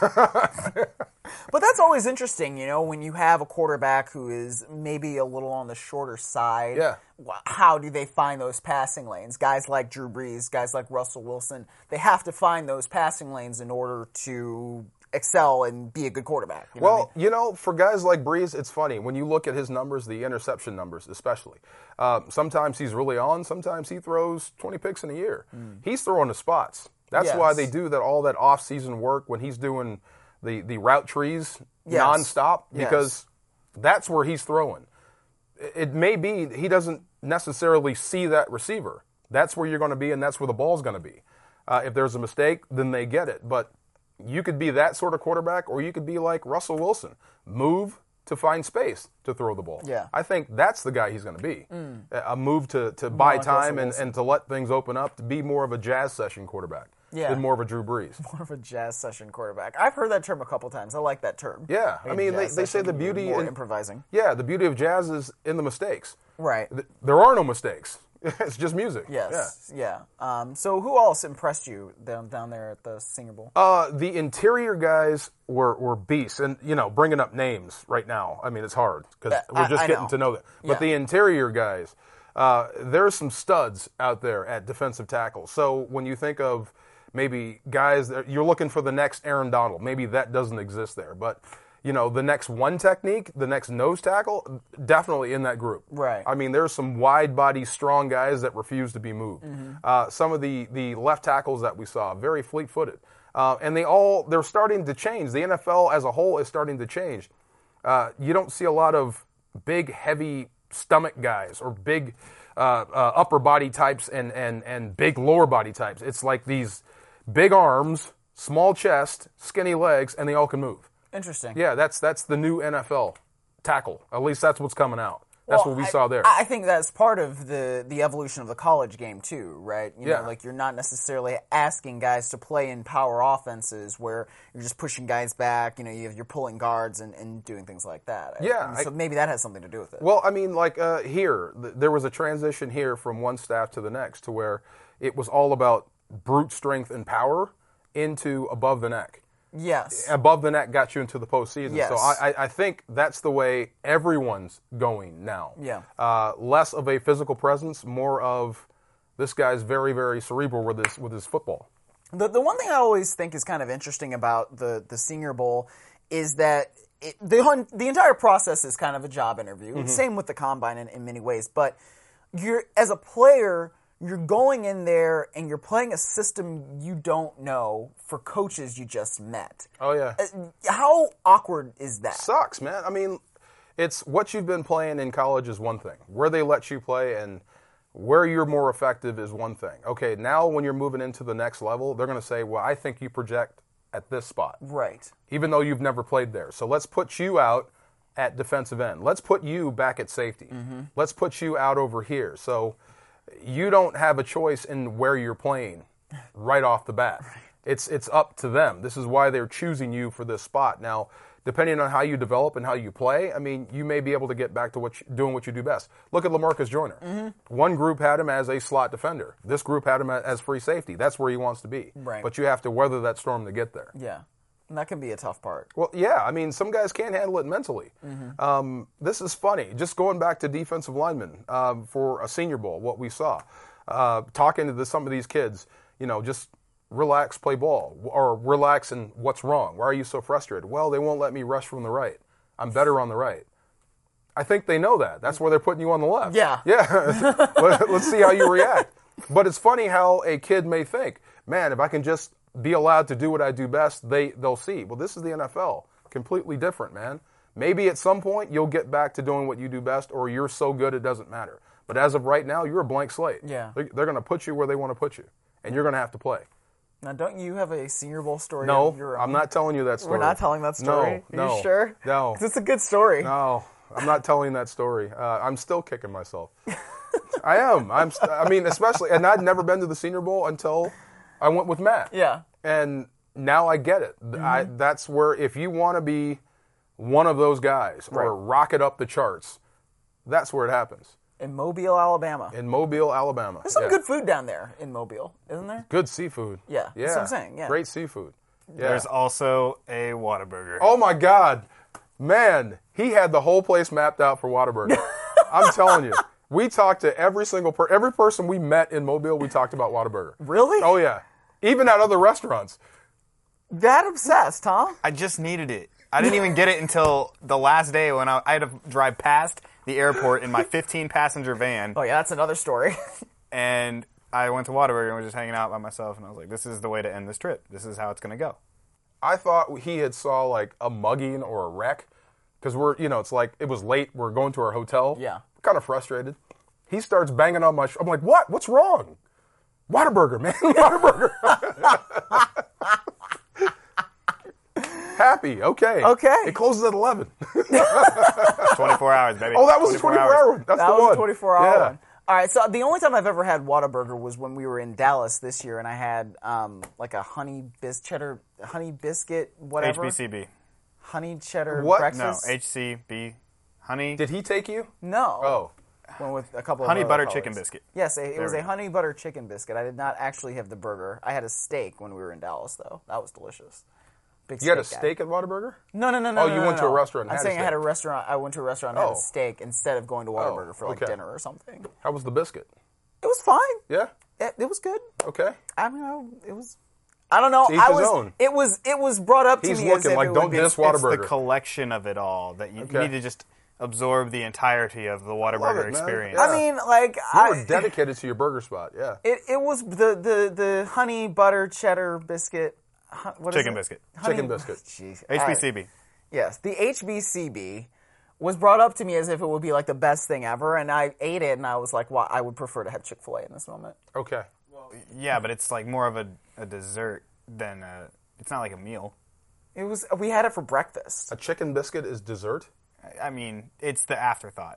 But that's always interesting, you know, when you have a quarterback who is maybe a little on the shorter side. Yeah. How do they find those passing lanes? Guys like Drew Brees, guys like Russell Wilson, they have to find those passing lanes in order to excel and be a good quarterback. You know what I mean? Well, you know, for guys like Breeze, it's funny. When you look at his numbers, the interception numbers especially, sometimes he's really on, sometimes he throws 20 picks in a year. He's throwing the spots. That's Yes. why they do all that off-season work when he's doing the route trees Yes. nonstop, Yes. because that's where he's throwing. It may be he doesn't necessarily see that receiver. That's where you're going to be, and that's where the ball's going to be. If there's a mistake, then they get it. But you could be that sort of quarterback, or you could be like Russell Wilson. Move to find space to throw the ball. Yeah. I think that's the guy he's going to be. A move to buy like time Russell and to let things open up, to be more of a jazz session quarterback Yeah. than more of a Drew Brees. More of a jazz session quarterback. I've heard that term a couple times. I like that term. Yeah. I mean, Jazz they say session, the beauty more in improvising. Yeah, the beauty of jazz is in the mistakes. Right. There are no mistakes. It's just music. Yes. Yeah. So who else impressed you down there at the Senior Bowl? The interior guys were beasts, and you know, bringing up names right now, I mean, it's hard because we're just I getting know. to know them. But Yeah. the interior guys, there's some studs out there at defensive tackle. So when you think of maybe guys that you're looking for the next Aaron Donald, maybe that doesn't exist there, but you know, the next one technique, the next nose tackle, definitely in that group. Right. I mean, there's some wide body, strong guys that refuse to be moved. Some of the left tackles that we saw, very fleet footed. And they're starting to change. The NFL as a whole is starting to change. You don't see a lot of big, heavy stomach guys or big upper body types and big lower body types. It's like these big arms, small chest, skinny legs, and they all can move. Interesting. Yeah, that's the new NFL tackle. At least that's what's coming out. That's what we saw there. I think that's part of the evolution of the college game too, right? You Yeah. know, like you're not necessarily asking guys to play in power offenses where you're just pushing guys back. You know, you're pulling guards and doing things like that. Yeah, And so maybe that has something to do with it. Well, I mean, like there was a transition here from one staff to the next to where it was all about brute strength and power into above the neck. Yes. Above the neck got you into the postseason. Yes. So I think that's the way everyone's going now. Yeah. Less of a physical presence, more of this guy's very, very cerebral with his football. The one thing I always think is kind of interesting about the Senior Bowl is that the entire process is kind of a job interview. Mm-hmm. Same with the combine in many ways, but as a player, you're going in there and you're playing a system you don't know for coaches you just met. Oh yeah. How awkward is that? Sucks, man. I mean, it's what you've been playing in college is one thing. Where they let you play and where you're more effective is one thing. Okay, now when you're moving into the next level, they're going to say, well, I think you project at this spot. Right. Even though you've never played there. So let's put you out at defensive end. Let's put you back at safety. Mm-hmm. Let's put you out over here. So you don't have a choice in where you're playing right off the bat. It's up to them. This is why they're choosing you for this spot. Now, depending on how you develop and how you play, I mean, you may be able to get back to doing what you do best. Look at LaMarcus Joyner. Mm-hmm. One group had him as a slot defender. This group had him as free safety. That's where he wants to be. Right. But you have to weather that storm to get there. Yeah. And that can be a tough part. Well, yeah. I mean, some guys can't handle it mentally. This is funny. Just going back to defensive linemen for a Senior Bowl, what we saw. Talking to some of these kids, you know, just relax, play ball, or relax and what's wrong? Why are you so frustrated? Well, they won't let me rush from the right. I'm better on the right. I think they know that. That's where they're putting you on the left. Yeah. Yeah. Let's see how you react. But it's funny how a kid may think, man, if I can just be allowed to do what I do best, they'll see. Well, this is the NFL. Completely different, man. Maybe at some point you'll get back to doing what you do best, or you're so good it doesn't matter. But as of right now, you're a blank slate. Yeah. They're going to put you where they want to put you, and you're going to have to play. Now, don't you have a Senior Bowl story No, of your own? I'm not telling you that story. We're not telling that story? No, Are no. you sure? No. 'Cause it's a good story. No, I'm not telling that story. I'm still kicking myself. I am. I mean, especially, and I'd never been to the Senior Bowl until I went with Matt. Yeah. And now I get it. That's where, if you want to be one of those guys or rocket up the charts, that's where it happens. In Mobile, Alabama. In Mobile, Alabama. There's some good food down there in Mobile, isn't there? Good seafood. Yeah, that's what I'm saying, yeah. Great seafood. Yeah. There's also a Whataburger. Oh my God, man, he had the whole place mapped out for Whataburger. I'm telling you, we talked to every person we met in Mobile. We talked about Whataburger. Really? Oh yeah, even at other restaurants. That obsessed, huh? I just needed it. I didn't even get it until the last day when I had to drive past the airport in my 15-passenger van. Oh yeah, that's another story. And I went to Whataburger and was just hanging out by myself. And I was like, this is the way to end this trip. This is how it's going to go. I thought he had saw like a mugging or a wreck because it's like it was late. We're going to our hotel. Yeah. Kind of frustrated. He starts banging on my I'm like, what? What's wrong? Whataburger, man. Whataburger. Happy. Okay. Okay. It closes at 11. 24 hours, baby. Oh, that was a 24-hour one. That's That the was one. a 24-hour Yeah. one. All right, so the only time I've ever had Whataburger was when we were in Dallas this year, and I had like a honey biscuit, whatever. HBCB. Honey cheddar What? No, breakfast. HCB. Honey. Did he take you? No. Oh. Went with a couple Honey of butter other chicken colleagues. biscuit. Yes, it was we a go. honey butter chicken biscuit. I did not actually have the burger. I had a steak when we were in Dallas, though. That was delicious. Big You had a guy. steak at Whataburger? No. Oh, you no, went to a no. restaurant and I'm had a saying I had a steak. restaurant. I went to a restaurant and had Oh. a steak instead of going to Whataburger for like okay. dinner or something. How was the biscuit? It was fine. Yeah? It was good. Okay. I mean, it was. I don't know. To each his own. It was brought up to He's me as looking if like, it don't would be- diss It's the Whataburger. collection of it all that you Okay. need to just absorb the entirety of the love Whataburger it, man. experience. Yeah. I mean, like You were dedicated to your burger spot, yeah. it was the honey butter cheddar biscuit. What is Chicken it? biscuit. Chicken biscuit. Jeez. All right. HBCB. Yes, the HBCB was brought up to me as if it would be like the best thing ever, and I ate it, and I was like, "Well, I would prefer to have Chick-fil-A in this moment." Okay. Yeah, but it's like more of a dessert than it's not like a meal. It was. We had it for breakfast. A chicken biscuit is dessert? I mean, it's the afterthought.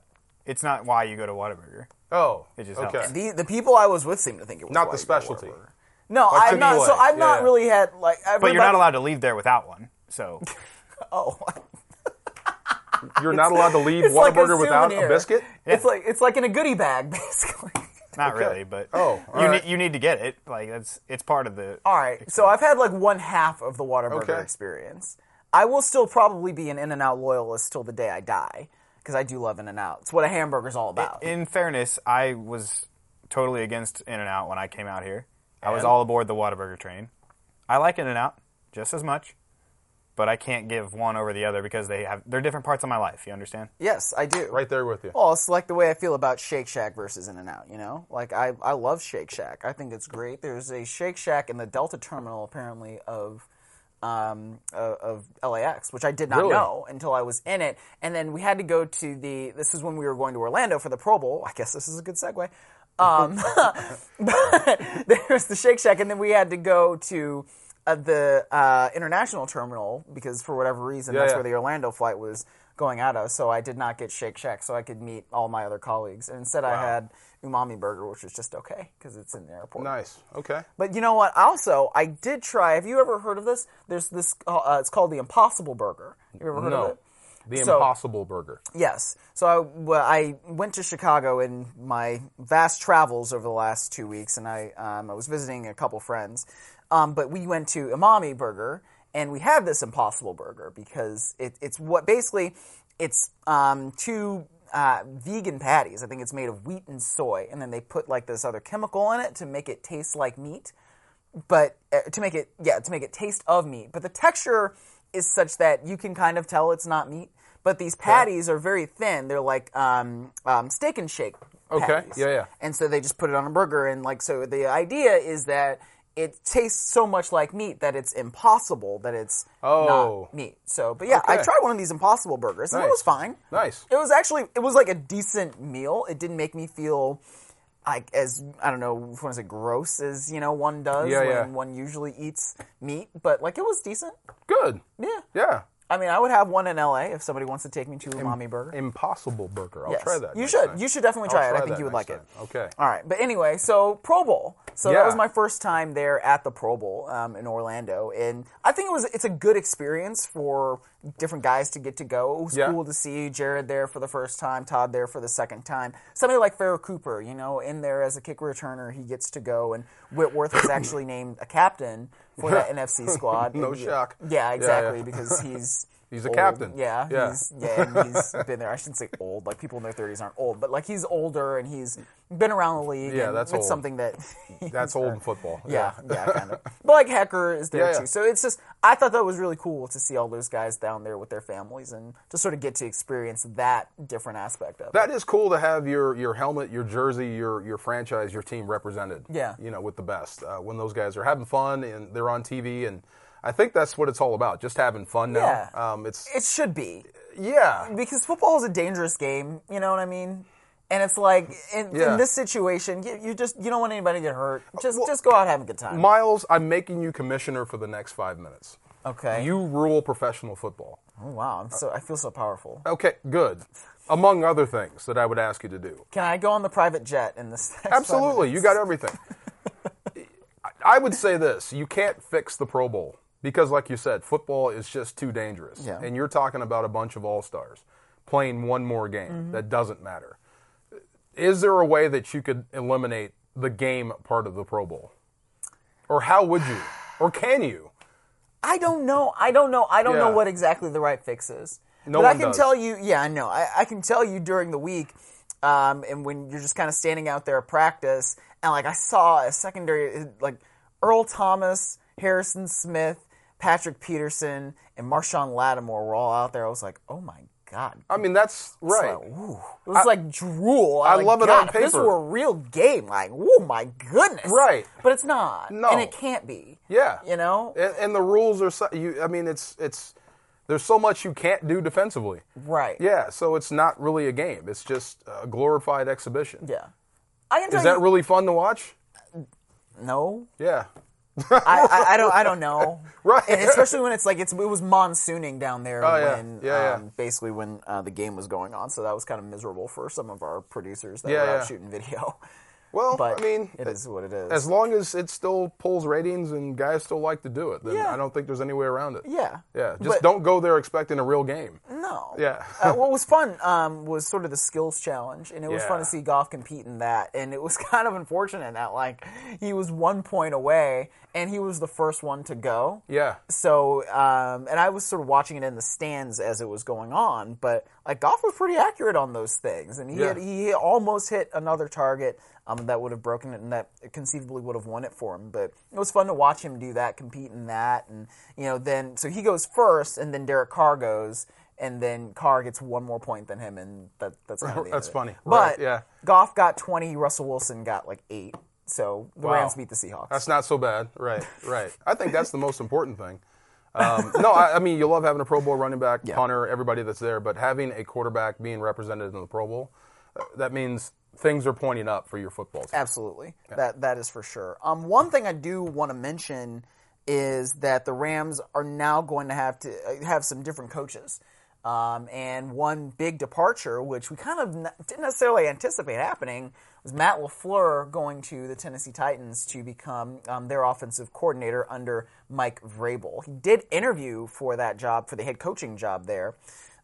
It's not why you go to Whataburger. Oh, It just okay. helps. The people I was with seemed to think it was Not why the you go to specialty. Whataburger. No, Like I've not. Chick-fil-A. So I've not Yeah. really had like. But you're not allowed to leave there without one. So Oh, You're not allowed to leave it's like a Whataburger without a souvenir. biscuit? it's like in a goodie bag, basically. not Okay. really, but Oh, all you right. need you need to get it. Like it's part of the. All right, so I've had like one half of the Whataburger Okay. experience. I will still probably be an In-N-Out loyalist till the day I die because I do love In-N-Out. It's what a hamburger's all about. In fairness, I was totally against In-N-Out when I came out here. I was And? all aboard the Whataburger train. I like In-N-Out just as much, but I can't give one over the other because they're different parts of my life. You understand? Yes, I do. Right there with you. Well, it's like the way I feel about Shake Shack versus In-N-Out, you know? Like, I love Shake Shack. I think it's great. There's a Shake Shack in the Delta terminal, apparently, of LAX, which I did not Really? know until I was in it. And then we had to go to this is when we were going to Orlando for the Pro Bowl. I guess this is a good segue. But there's the Shake Shack, and then we had to go to the international terminal because for whatever reason, that's yeah. where the Orlando flight was going out of. So I did not get Shake Shack so I could meet all my other colleagues. And instead I had Umami Burger, which was just okay because it's in the airport. Nice. Okay. But you know what? Also, I did try. Have you ever heard of this? There's this. It's called the Impossible Burger. You ever heard of No. it? The So- Impossible Burger. Yes. So I went to Chicago in my vast travels over the last 2 weeks, and I was visiting a couple friends. But we went to Umami Burger, and we had this Impossible Burger because it's what basically it's two vegan patties. I think it's made of wheat and soy, and then they put like this other chemical in it to make it taste like meat. But to make it taste of meat. But the texture is such that you can kind of tell it's not meat. But these patties are very thin. They're like Steak and Shake Okay, patties. yeah. And so they just put it on a burger, and like so the idea is that it tastes so much like meat that it's impossible that it's Oh. not meat. So, but yeah, I Okay. tried one of these Impossible Burgers, and it Nice. was fine. Nice. It was like a decent meal. It didn't make me feel like as I don't know if you want to say gross as one does Yeah, when yeah. one usually eats meat, but like it was decent. Good. Yeah. Yeah. I mean, I would have one in LA if somebody wants to take me to Umami Burger. Impossible Burger. I'll Yes. try that. You next should. time. You should definitely I'll try it. I think that you would next like it. time. Okay. All right, but anyway, so Pro Bowl. So that Yeah. was my first time there at the Pro Bowl in Orlando, and I think it's a good experience for different guys to get to go. It was Yeah. cool to see Jared there for the first time, Todd there for the second time. Somebody like Farrah Cooper, in there as a kick returner, he gets to go, and Whitworth was actually named a captain for that NFC squad. No And- shock. Yeah, exactly, yeah. because he's. He's a old. captain. Yeah, Yeah. and he's been there. I shouldn't say old. Like people in their 30s aren't old, but like he's older and he's been around the league. Yeah, and that's it's old. something that That's old in football. yeah, kind of. But like Hecker is there Yeah, yeah. too. So it's just I thought that was really cool to see all those guys down there with their families and to sort of get to experience that different aspect of it. That is cool to have your helmet, your jersey, your franchise, your team represented. Yeah. With the best. When those guys are having fun and they're on TV, and I think that's what it's all about, just having fun now. Yeah. It should be. Yeah. Because football is a dangerous game, you know what I mean? And it's like in this situation, you don't want anybody to get hurt. Just go out and have a good time. Miles, I'm making you commissioner for the next 5 minutes. Okay. You rule professional football. Oh wow, I feel so powerful. Okay, good. Among other things that I would ask you to do. Can I go on the private jet in this? Next 5 Absolutely, you minutes? got everything. I would say this: you can't fix the Pro Bowl because, like you said, football is just too dangerous. Yeah. And you're talking about a bunch of all-stars playing one more game Mm-hmm. that doesn't matter. Is there a way that you could eliminate the game part of the Pro Bowl, or how would you, or can you? I don't know. I don't know Yeah. what exactly the right fix is. No but I one can does. tell you. Yeah, I know. I can tell you during the week, and when you're just kind of standing out there at practice, and like I saw a secondary, like Earl Thomas, Harrison Smith, Patrick Peterson, and Marshawn Lattimore were all out there. I was like, oh my God. I mean, that's right. Like, ooh. It was like drool. I Like, love it God, on if this paper. were a real game, like, oh my goodness. Right. But it's not. No. And it can't be. Yeah. You know? And the rules are. I mean, it's. There's so much you can't do defensively. Right. Yeah, so it's not really a game. It's just a glorified exhibition. Yeah. I can tell Is that you. really fun to watch? No. Yeah. I don't know. Right. And especially when it's like it was monsooning down there yeah. when Yeah. basically when the game was going on. So that was kind of miserable for some of our producers that Yeah, were out yeah. shooting video. Well, But I mean, it is what it is. as long as it still pulls ratings and guys still like to do it, then Yeah. I don't think there's any way around it. Yeah. Yeah, just But- don't go there expecting a real game. No. Yeah. What was fun was sort of the skills challenge, and it was fun Yeah. to see Goff compete in that. And it was kind of unfortunate that like he was 1 point away, and he was the first one to go. Yeah. So, and I was sort of watching it in the stands as it was going on, but like Goff was pretty accurate on those things, and he almost hit another target that would have broken it, and that conceivably would have won it for him. But it was fun to watch him do that, compete in that, and then so he goes first, and then Derek Carr goes, and then Carr gets 1 more point than him, and that's kind of the end That's of it. funny. But Right, yeah. Goff got 20, Russell Wilson got like 8. So the Wow. Rams beat the Seahawks. That's not so bad. Right, right. I think that's the most important thing. No, I mean, you love having a Pro Bowl running back, punter, everybody that's there, but having a quarterback being represented in the Pro Bowl, that means things are pointing up for your football team. Absolutely. That is for sure. One thing I do want to mention is that the Rams are now going to have some different coaches. And one big departure, which we kind of didn't necessarily anticipate happening, was Matt LaFleur going to the Tennessee Titans to become their offensive coordinator under Mike Vrabel. He did interview for that job, for the head coaching job there.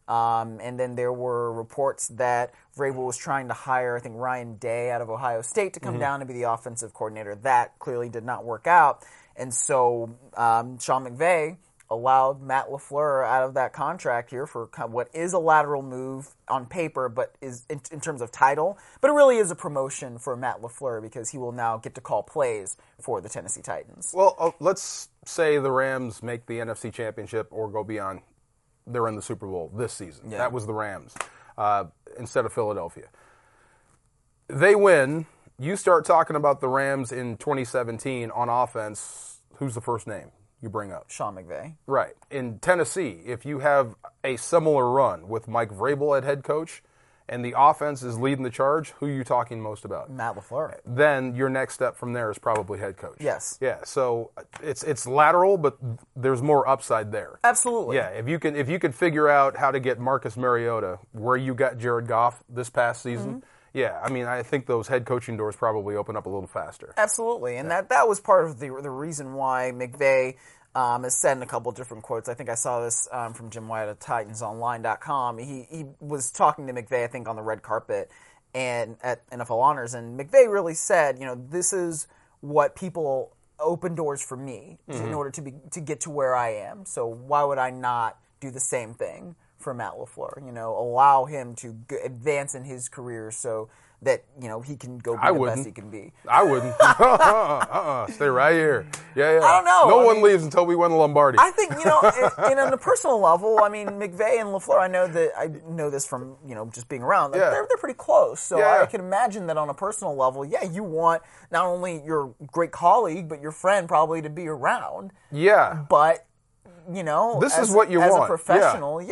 And then there were reports that Vrabel was trying to hire, I think, Ryan Day out of Ohio State to come down to be the offensive coordinator. That clearly did not work out. And so Sean McVay allowed Matt LaFleur out of that contract here for what is a lateral move on paper, but is in terms of title. But it really is a promotion for Matt LaFleur because he will now get to call plays for the Tennessee Titans. Well, let's say the Rams make the NFC Championship or go beyond. They're in the Super Bowl this season. Yeah. That was the Rams instead of Philadelphia. They win. You start talking about the Rams in 2017 on offense. Who's the first name you bring up? Sean McVay. Right. In Tennessee, if you have a similar run with Mike Vrabel at head coach and the offense is leading the charge, who are you talking most about? Matt LaFleur. Then your next step from there is probably head coach. Yes. Yeah, so it's lateral, but there's more upside there. Absolutely. Yeah, if you could figure out how to get Marcus Mariota where you got Jared Goff this past season, yeah, I mean, I think those head coaching doors probably open up a little faster. Absolutely, and that was part of the reason why McVay has said in a couple of different quotes. I think I saw this from Jim White at TitansOnline.com. He was talking to McVay, I think, on the red carpet and at NFL Honors, and McVay really said, this is what people open doors for me in order to get to where I am. So why would I not do the same thing for Matt LaFleur? Allow him to advance in his career so that he can go be the best he can be. I wouldn't. Stay right here. Yeah. I don't know. No one leaves until we win the Lombardi. I think on a personal level, I mean, McVay and LaFleur. I know this from just being around. Like, they're pretty close. So I can imagine that on a personal level, you want not only your great colleague but your friend probably to be around. Yeah. But this is what you want want. As a professional.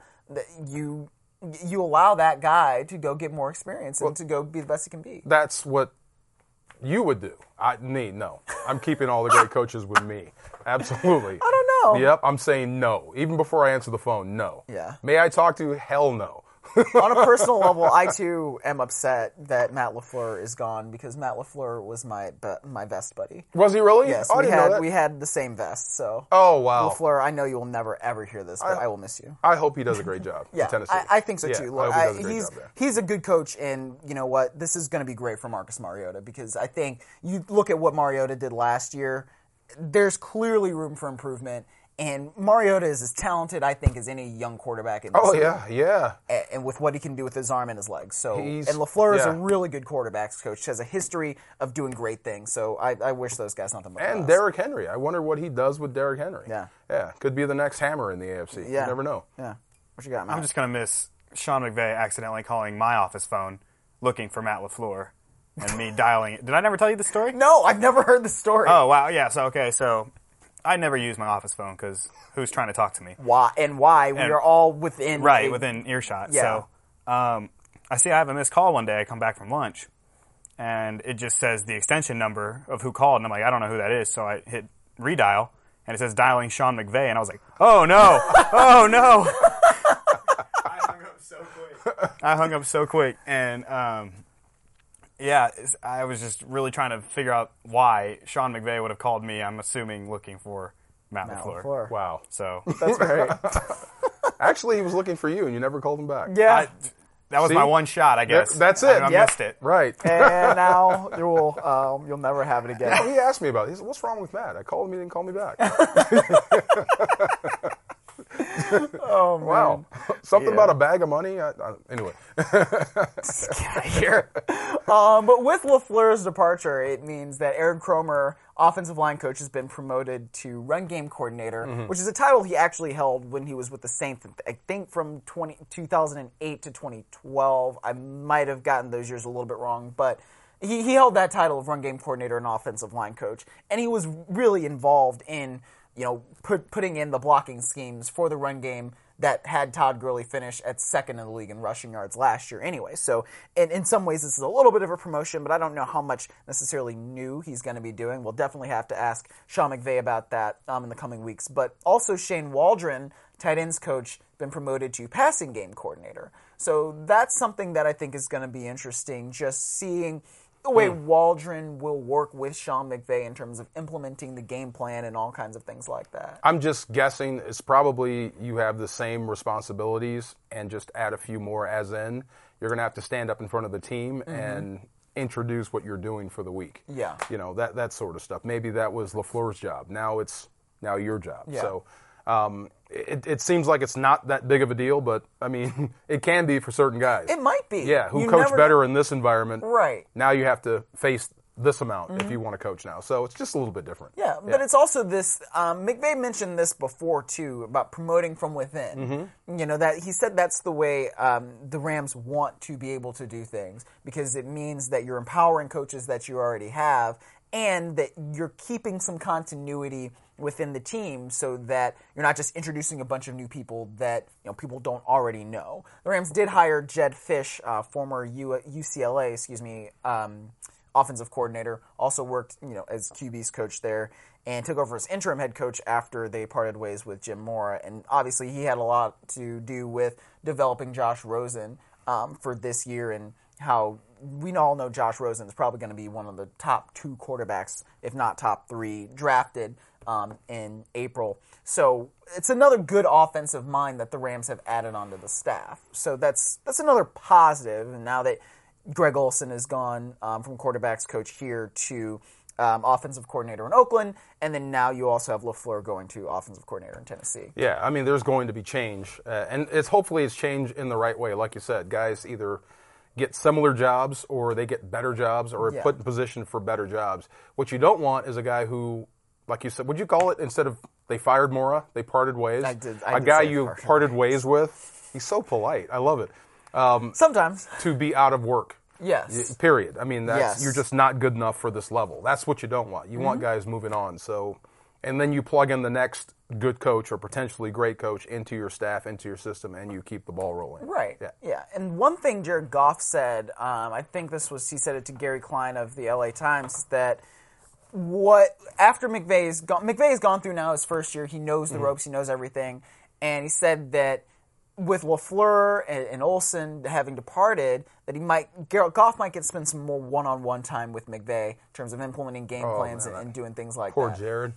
You allow that guy to go get more experience and to go be the best he can be. That's what you would do. No. I'm keeping all the great coaches with me. Absolutely. I don't know. Yep, I'm saying no. Even before I answer the phone, no. Yeah. May I talk to you? Hell no. On a personal level, I too am upset that Matt LaFleur is gone because Matt LaFleur was my vest buddy. Was he really? Yes, I didn't know that. we had the same vest. So. Oh wow. LaFleur, I know you will never ever hear this, but I will miss you. I hope he does a great job in Tennessee. I think so too. I hope he does a great job there. He's a good coach, and you know what? This is going to be great for Marcus Mariota because I think you look at what Mariota did last year. There's clearly room for improvement. And Mariota is as talented, I think, as any young quarterback in this league. Yeah. And with what he can do with his arm and his legs. So, And LaFleur is a really good quarterbacks coach. Has a history of doing great things. So I wish those guys nothing but the And best. Derrick Henry. I wonder what he does with Derrick Henry. Yeah. Could be the next hammer in the AFC. Yeah. You never know. Yeah. What you got, Matt? I'm just going to miss Sean McVay accidentally calling my office phone looking for Matt LaFleur and me dialing it. Did I never tell you the story? No, I've never heard the story. Oh, wow. Yeah, so I never use my office phone because who's trying to talk to me? Why? We are all within... within earshot. Yeah. So I see I have a missed call one day. I come back from lunch, and it just says the extension number of who called, and I'm like, I don't know who that is. So I hit redial, and it says dialing Sean McVay, and I was like, oh no, oh no. I hung up so quick, and yeah, I was just really trying to figure out why Sean McVay would have called me. I'm assuming looking for Matt LaFleur. Wow. So That's great. Actually, he was looking for you, and you never called him back. Yeah. that was See? my one shot, I guess. That's it. I Yep. missed it. Right. And now you'll never have it again. He asked me about it. He said, "What's wrong with Matt?" I called him. He didn't call me back. Oh man. Wow. Something Yeah. about a bag of money. Anyway. Here. But with LaFleur's departure, it means that Aaron Kromer, offensive line coach, has been promoted to run game coordinator, which is a title he actually held when he was with the Saints, I think from 2008 to 2012. I might have gotten those years a little bit wrong, but he held that title of run game coordinator and offensive line coach, and he was really involved in putting in the blocking schemes for the run game that had Todd Gurley finish at second in the league in rushing yards last year anyway. So in some ways this is a little bit of a promotion, but I don't know how much necessarily new he's going to be doing. We'll definitely have to ask Sean McVay about that in the coming weeks. But also Shane Waldron, tight ends coach, been promoted to passing game coordinator. So that's something that I think is going to be interesting, just seeing the way Waldron will work with Sean McVay in terms of implementing the game plan and all kinds of things like that. I'm just guessing it's probably you have the same responsibilities and just add a few more, as in you're going to have to stand up in front of the team and introduce what you're doing for the week. Yeah. That sort of stuff. Maybe that was LaFleur's job. Now it's your job. Yeah. So it seems like it's not that big of a deal, but, I mean, it can be for certain guys. It might be. Yeah, who You coach never better in this environment. Right. Now you have to face this amount if you want to coach now. So it's just a little bit different. Yeah, but it's also this. McVay mentioned this before too about promoting from within. That he said that's the way the Rams want to be able to do things, because it means that you're empowering coaches that you already have, and that you're keeping some continuity within the team, so that you're not just introducing a bunch of new people that people don't already know. The Rams did hire Jed Fish, former UCLA, offensive coordinator, also worked as QB's coach there, and took over as interim head coach after they parted ways with Jim Mora. And obviously he had a lot to do with developing Josh Rosen for this year, and how we all know Josh Rosen is probably going to be one of the top 2 quarterbacks, if not top 3, drafted in April. So it's another good offensive mind that the Rams have added onto the staff. So that's another positive. And now that Greg Olson has gone from quarterbacks coach here to offensive coordinator in Oakland, and then now you also have LaFleur going to offensive coordinator in Tennessee. Yeah, I mean, there's going to be change, and hopefully it's change in the right way. Like you said, guys either get similar jobs or they get better jobs or are put in position for better jobs. What you don't want is a guy who, like you said, would you call it, instead of they fired Mora, they parted ways? I did a guy say you parted ways with. He's so polite. I love it. Sometimes. To be out of work. Yes. Period. I mean, Yes. you're just not good enough for this level. That's what you don't want. You want guys moving on. So, and then you plug in the next good coach or potentially great coach into your staff, into your system, and you keep the ball rolling. Right. Yeah. And one thing Jared Goff said, I think he said it to Gary Klein of the LA Times, that after McVay's gone through now his first year, he knows the ropes, he knows everything, and he said that with LaFleur and Olson having departed, that Goff might get to spend some more one-on-one time with McVay in terms of implementing game plans and doing things like Poor that. Jared.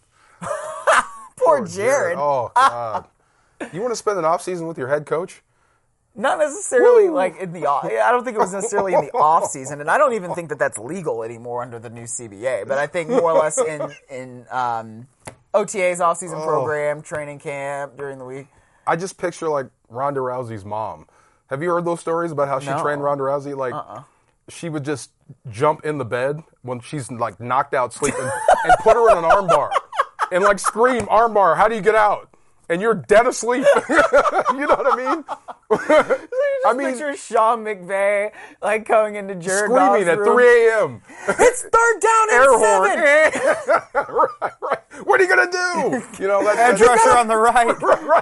Poor Jared. Oh, God. You want to spend an offseason with your head coach? Not necessarily like in the off. I don't think it was necessarily in the off season, and I don't even think that that's legal anymore under the new CBA. But I think more or less in OTA's off season program, training camp during the week. I just picture like Ronda Rousey's mom. Have you heard those stories about how she trained Ronda Rousey? Like, she would just jump in the bed when she's like knocked out sleeping and put her in an armbar and like scream, "Armbar, how do you get out?" And you're dead asleep. You know what I mean? I mean, picture Sean McVay like coming into Jared screaming Goff's at room. 3 a.m. It's third down Air and 7. horn. Right. What are you gonna do? Edge rusher on the right.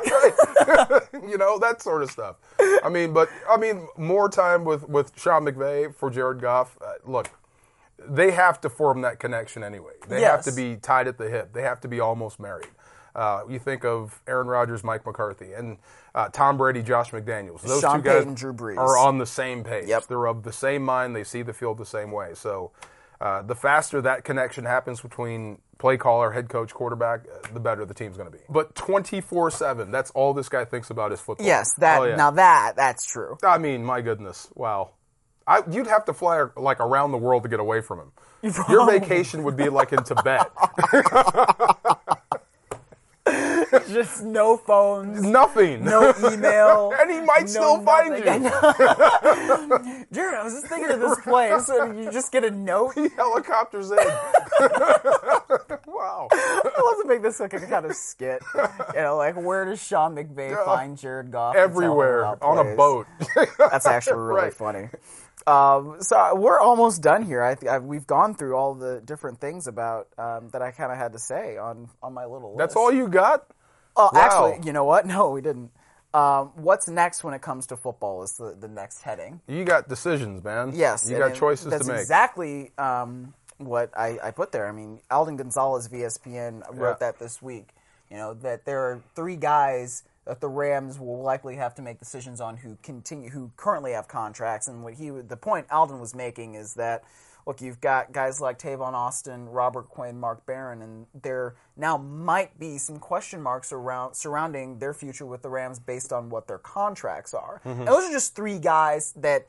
right. That sort of stuff. I mean, more time with Sean McVay for Jared Goff. Look, they have to form that connection anyway. They have to be tied at the hip. They have to be almost married. You think of Aaron Rodgers, Mike McCarthy, and Tom Brady, Josh McDaniels. Those Sean two guys Payton, Drew Brees. are on the same page. Yep. They're of the same mind. They see the field the same way. So the faster that connection happens between play caller, head coach, quarterback, the better the team's going to be. But 24/7, that's all this guy thinks about is football. Yes, now that's true. I mean, my goodness, wow. You'd have to fly like around the world to get away from him. Your vacation would be like in Tibet. Just no phones. Nothing. No email. And he might still find you. Jared, I was just thinking of this place, and you just get a note. He helicopters in. Wow. I'd love to make this like a kind of skit. Like where does Sean McVay find Jared Goff? Everywhere. On a boat. That's actually really funny. So we're almost done here. We've gone through all the different things about that I kind of had to say on my little list. That's all you got? Oh, Wow. Actually, you know what? No, we didn't. What's next when it comes to football is the next heading. You got decisions, man. Yes. You got choices to make. That's exactly what I put there. I mean, Alden Gonzalez of ESPN wrote that this week. That there are 3 guys that the Rams will likely have to make decisions on who currently have contracts. And the point Alden was making is that, look, you've got guys like Tavon Austin, Robert Quinn, Mark Barron, and there now might be some question marks surrounding their future with the Rams based on what their contracts are. Mm-hmm. And those are just 3 guys that,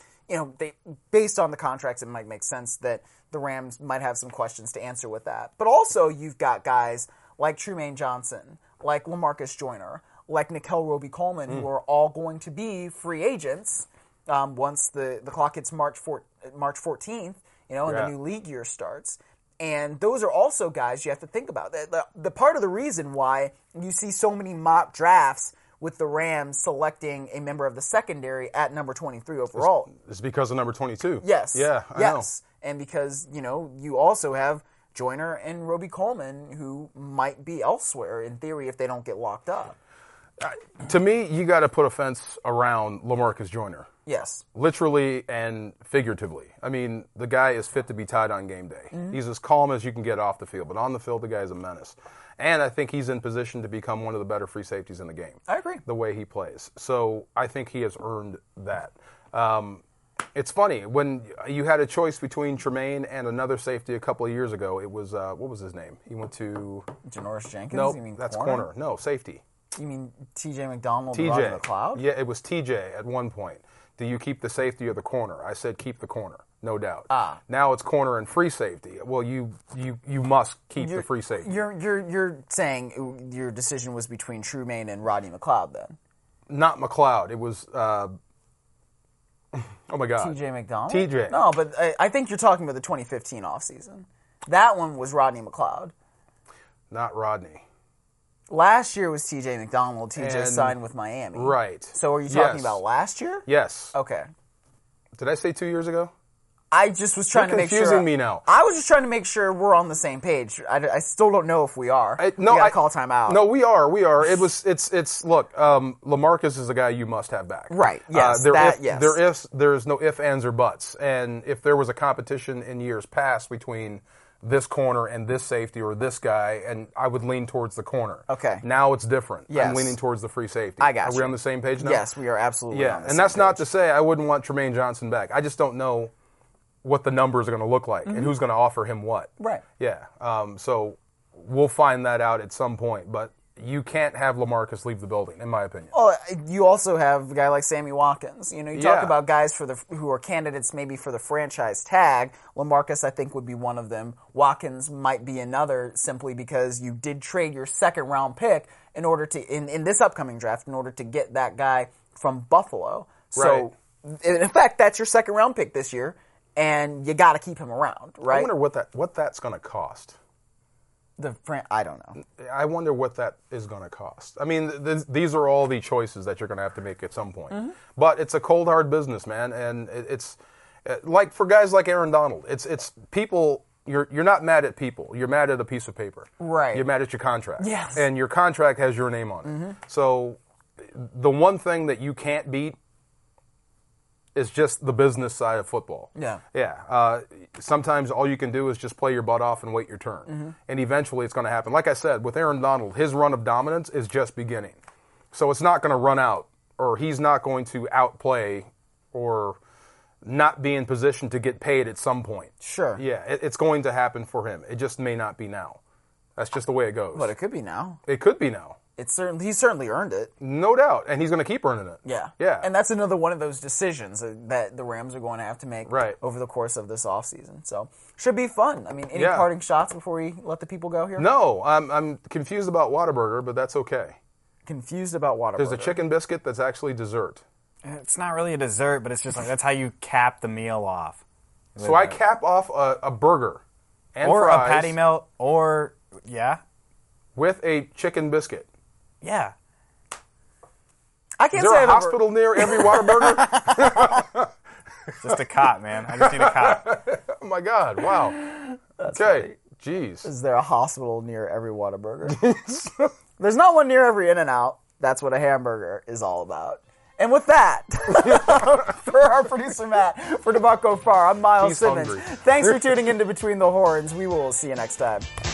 based on the contracts, it might make sense that the Rams might have some questions to answer with that. But also, you've got guys like Trumaine Johnson, like LaMarcus Joyner, like Nickel Roby-Coleman, who are all going to be free agents once the clock hits March 14th, and the new league year starts. And those are also guys you have to think about. The part of the reason why you see so many mock drafts with the Rams selecting a member of the secondary at number 23 overall. It's because of number 22. Yes. Yeah, I know. And because, you also have Joyner and Roby-Coleman who might be elsewhere, in theory, if they don't get locked up. To me, you got to put a fence around LaMarcus Joyner. Yes. Literally and figuratively. I mean, the guy is fit to be tied on game day. Mm-hmm. He's as calm as you can get off the field, but on the field, the guy is a menace. And I think he's in position to become one of the better free safeties in the game. I agree. The way he plays. So I think he has earned that. It's funny, when you had a choice between Tremaine and another safety a couple of years ago, it was, what was his name? He went to... Janoris Jenkins? No, You mean that's corner. No, safety. You mean T.J. McDonald and Rodney McLeod? Yeah, it was T.J. at one point. Do you keep the safety or the corner? I said keep the corner, no doubt. Now it's corner and free safety. Well, you must keep the free safety. You're saying your decision was between Trumaine and Rodney McLeod then? Not McLeod. It was... oh, my God. T.J. McDonald? T.J. No, but I think you're talking about the 2015 offseason. That one was Rodney McLeod. Not Rodney. Last year was T.J. McDonald. T.J. signed with Miami. Right. So are you talking about last year? Yes. Okay. Did I say 2 years ago? I just was trying to make sure. You're confusing me now. I was just trying to make sure we're on the same page. I still don't know if we are. I call time out. No, we are. It's look, LaMarcus is a guy you must have back. Right. Yes. There is no ifs, ands, or buts. And if there was a competition in years past between this corner and this safety or this guy, and I would lean towards the corner. Okay. Now it's different. Yes. I'm leaning towards the free safety. I got you. Are we on the same page now? Yes, we are absolutely on the same page. And that's not to say I wouldn't want Trumaine Johnson back. I just don't know what the numbers are going to look like and who's going to offer him what. Right. Yeah. So we'll find that out at some point. But you can't have LaMarcus leave the building, in my opinion. Well, you also have a guy like Sammy Watkins. You talk about guys who are candidates maybe for the franchise tag. LaMarcus, I think, would be one of them. Watkins might be another, simply because you did trade your second-round pick in order to in this upcoming draft in order to get that guy from Buffalo. So, in fact, that's your second-round pick this year, and you got to keep him around, right? I wonder what that's going to cost. I don't know. I wonder what that is going to cost. I mean, these are all the choices that you're going to have to make at some point. Mm-hmm. But it's a cold, hard business, man. And it's like for guys like Aaron Donald, it's people. You're not mad at people. You're mad at a piece of paper. Right. You're mad at your contract. Yes. And your contract has your name on it. Mm-hmm. So the one thing that you can't beat is just the business side of football. Yeah. Yeah. Sometimes all you can do is just play your butt off and wait your turn. And eventually it's going to happen. Like I said, with Aaron Donald, his run of dominance is just beginning. So it's not going to run out, or he's not going to outplay or not be in position to get paid at some point. Sure. Yeah, it's going to happen for him. It just may not be now. That's just the way it goes. But it could be now. It could be now. He's certainly earned it. No doubt. And he's going to keep earning it. Yeah. Yeah. And that's another one of those decisions that the Rams are going to have to make over the course of this offseason. So, should be fun. I mean, any parting shots before we let the people go here? No, I'm confused about Whataburger, but that's okay. Confused about Whataburger. There's a chicken biscuit that's actually dessert. It's not really a dessert, but it's just like that's how you cap the meal off. So I cap off a burger and or fries a patty melt, or with a chicken biscuit. Yeah. I can't Is say there a I've ever- hospital near every Whataburger? Just a cot, man. I just need a cot. Oh my God! Wow. Okay. Jeez. Is there a hospital near every Whataburger? There's not one near every In-N-Out. That's what a hamburger is all about. And with that, for our producer Matt, for DeMarco Farr, I'm Miles He's Simmons. hungry. Thanks for tuning into Between the Horns. We will see you next time.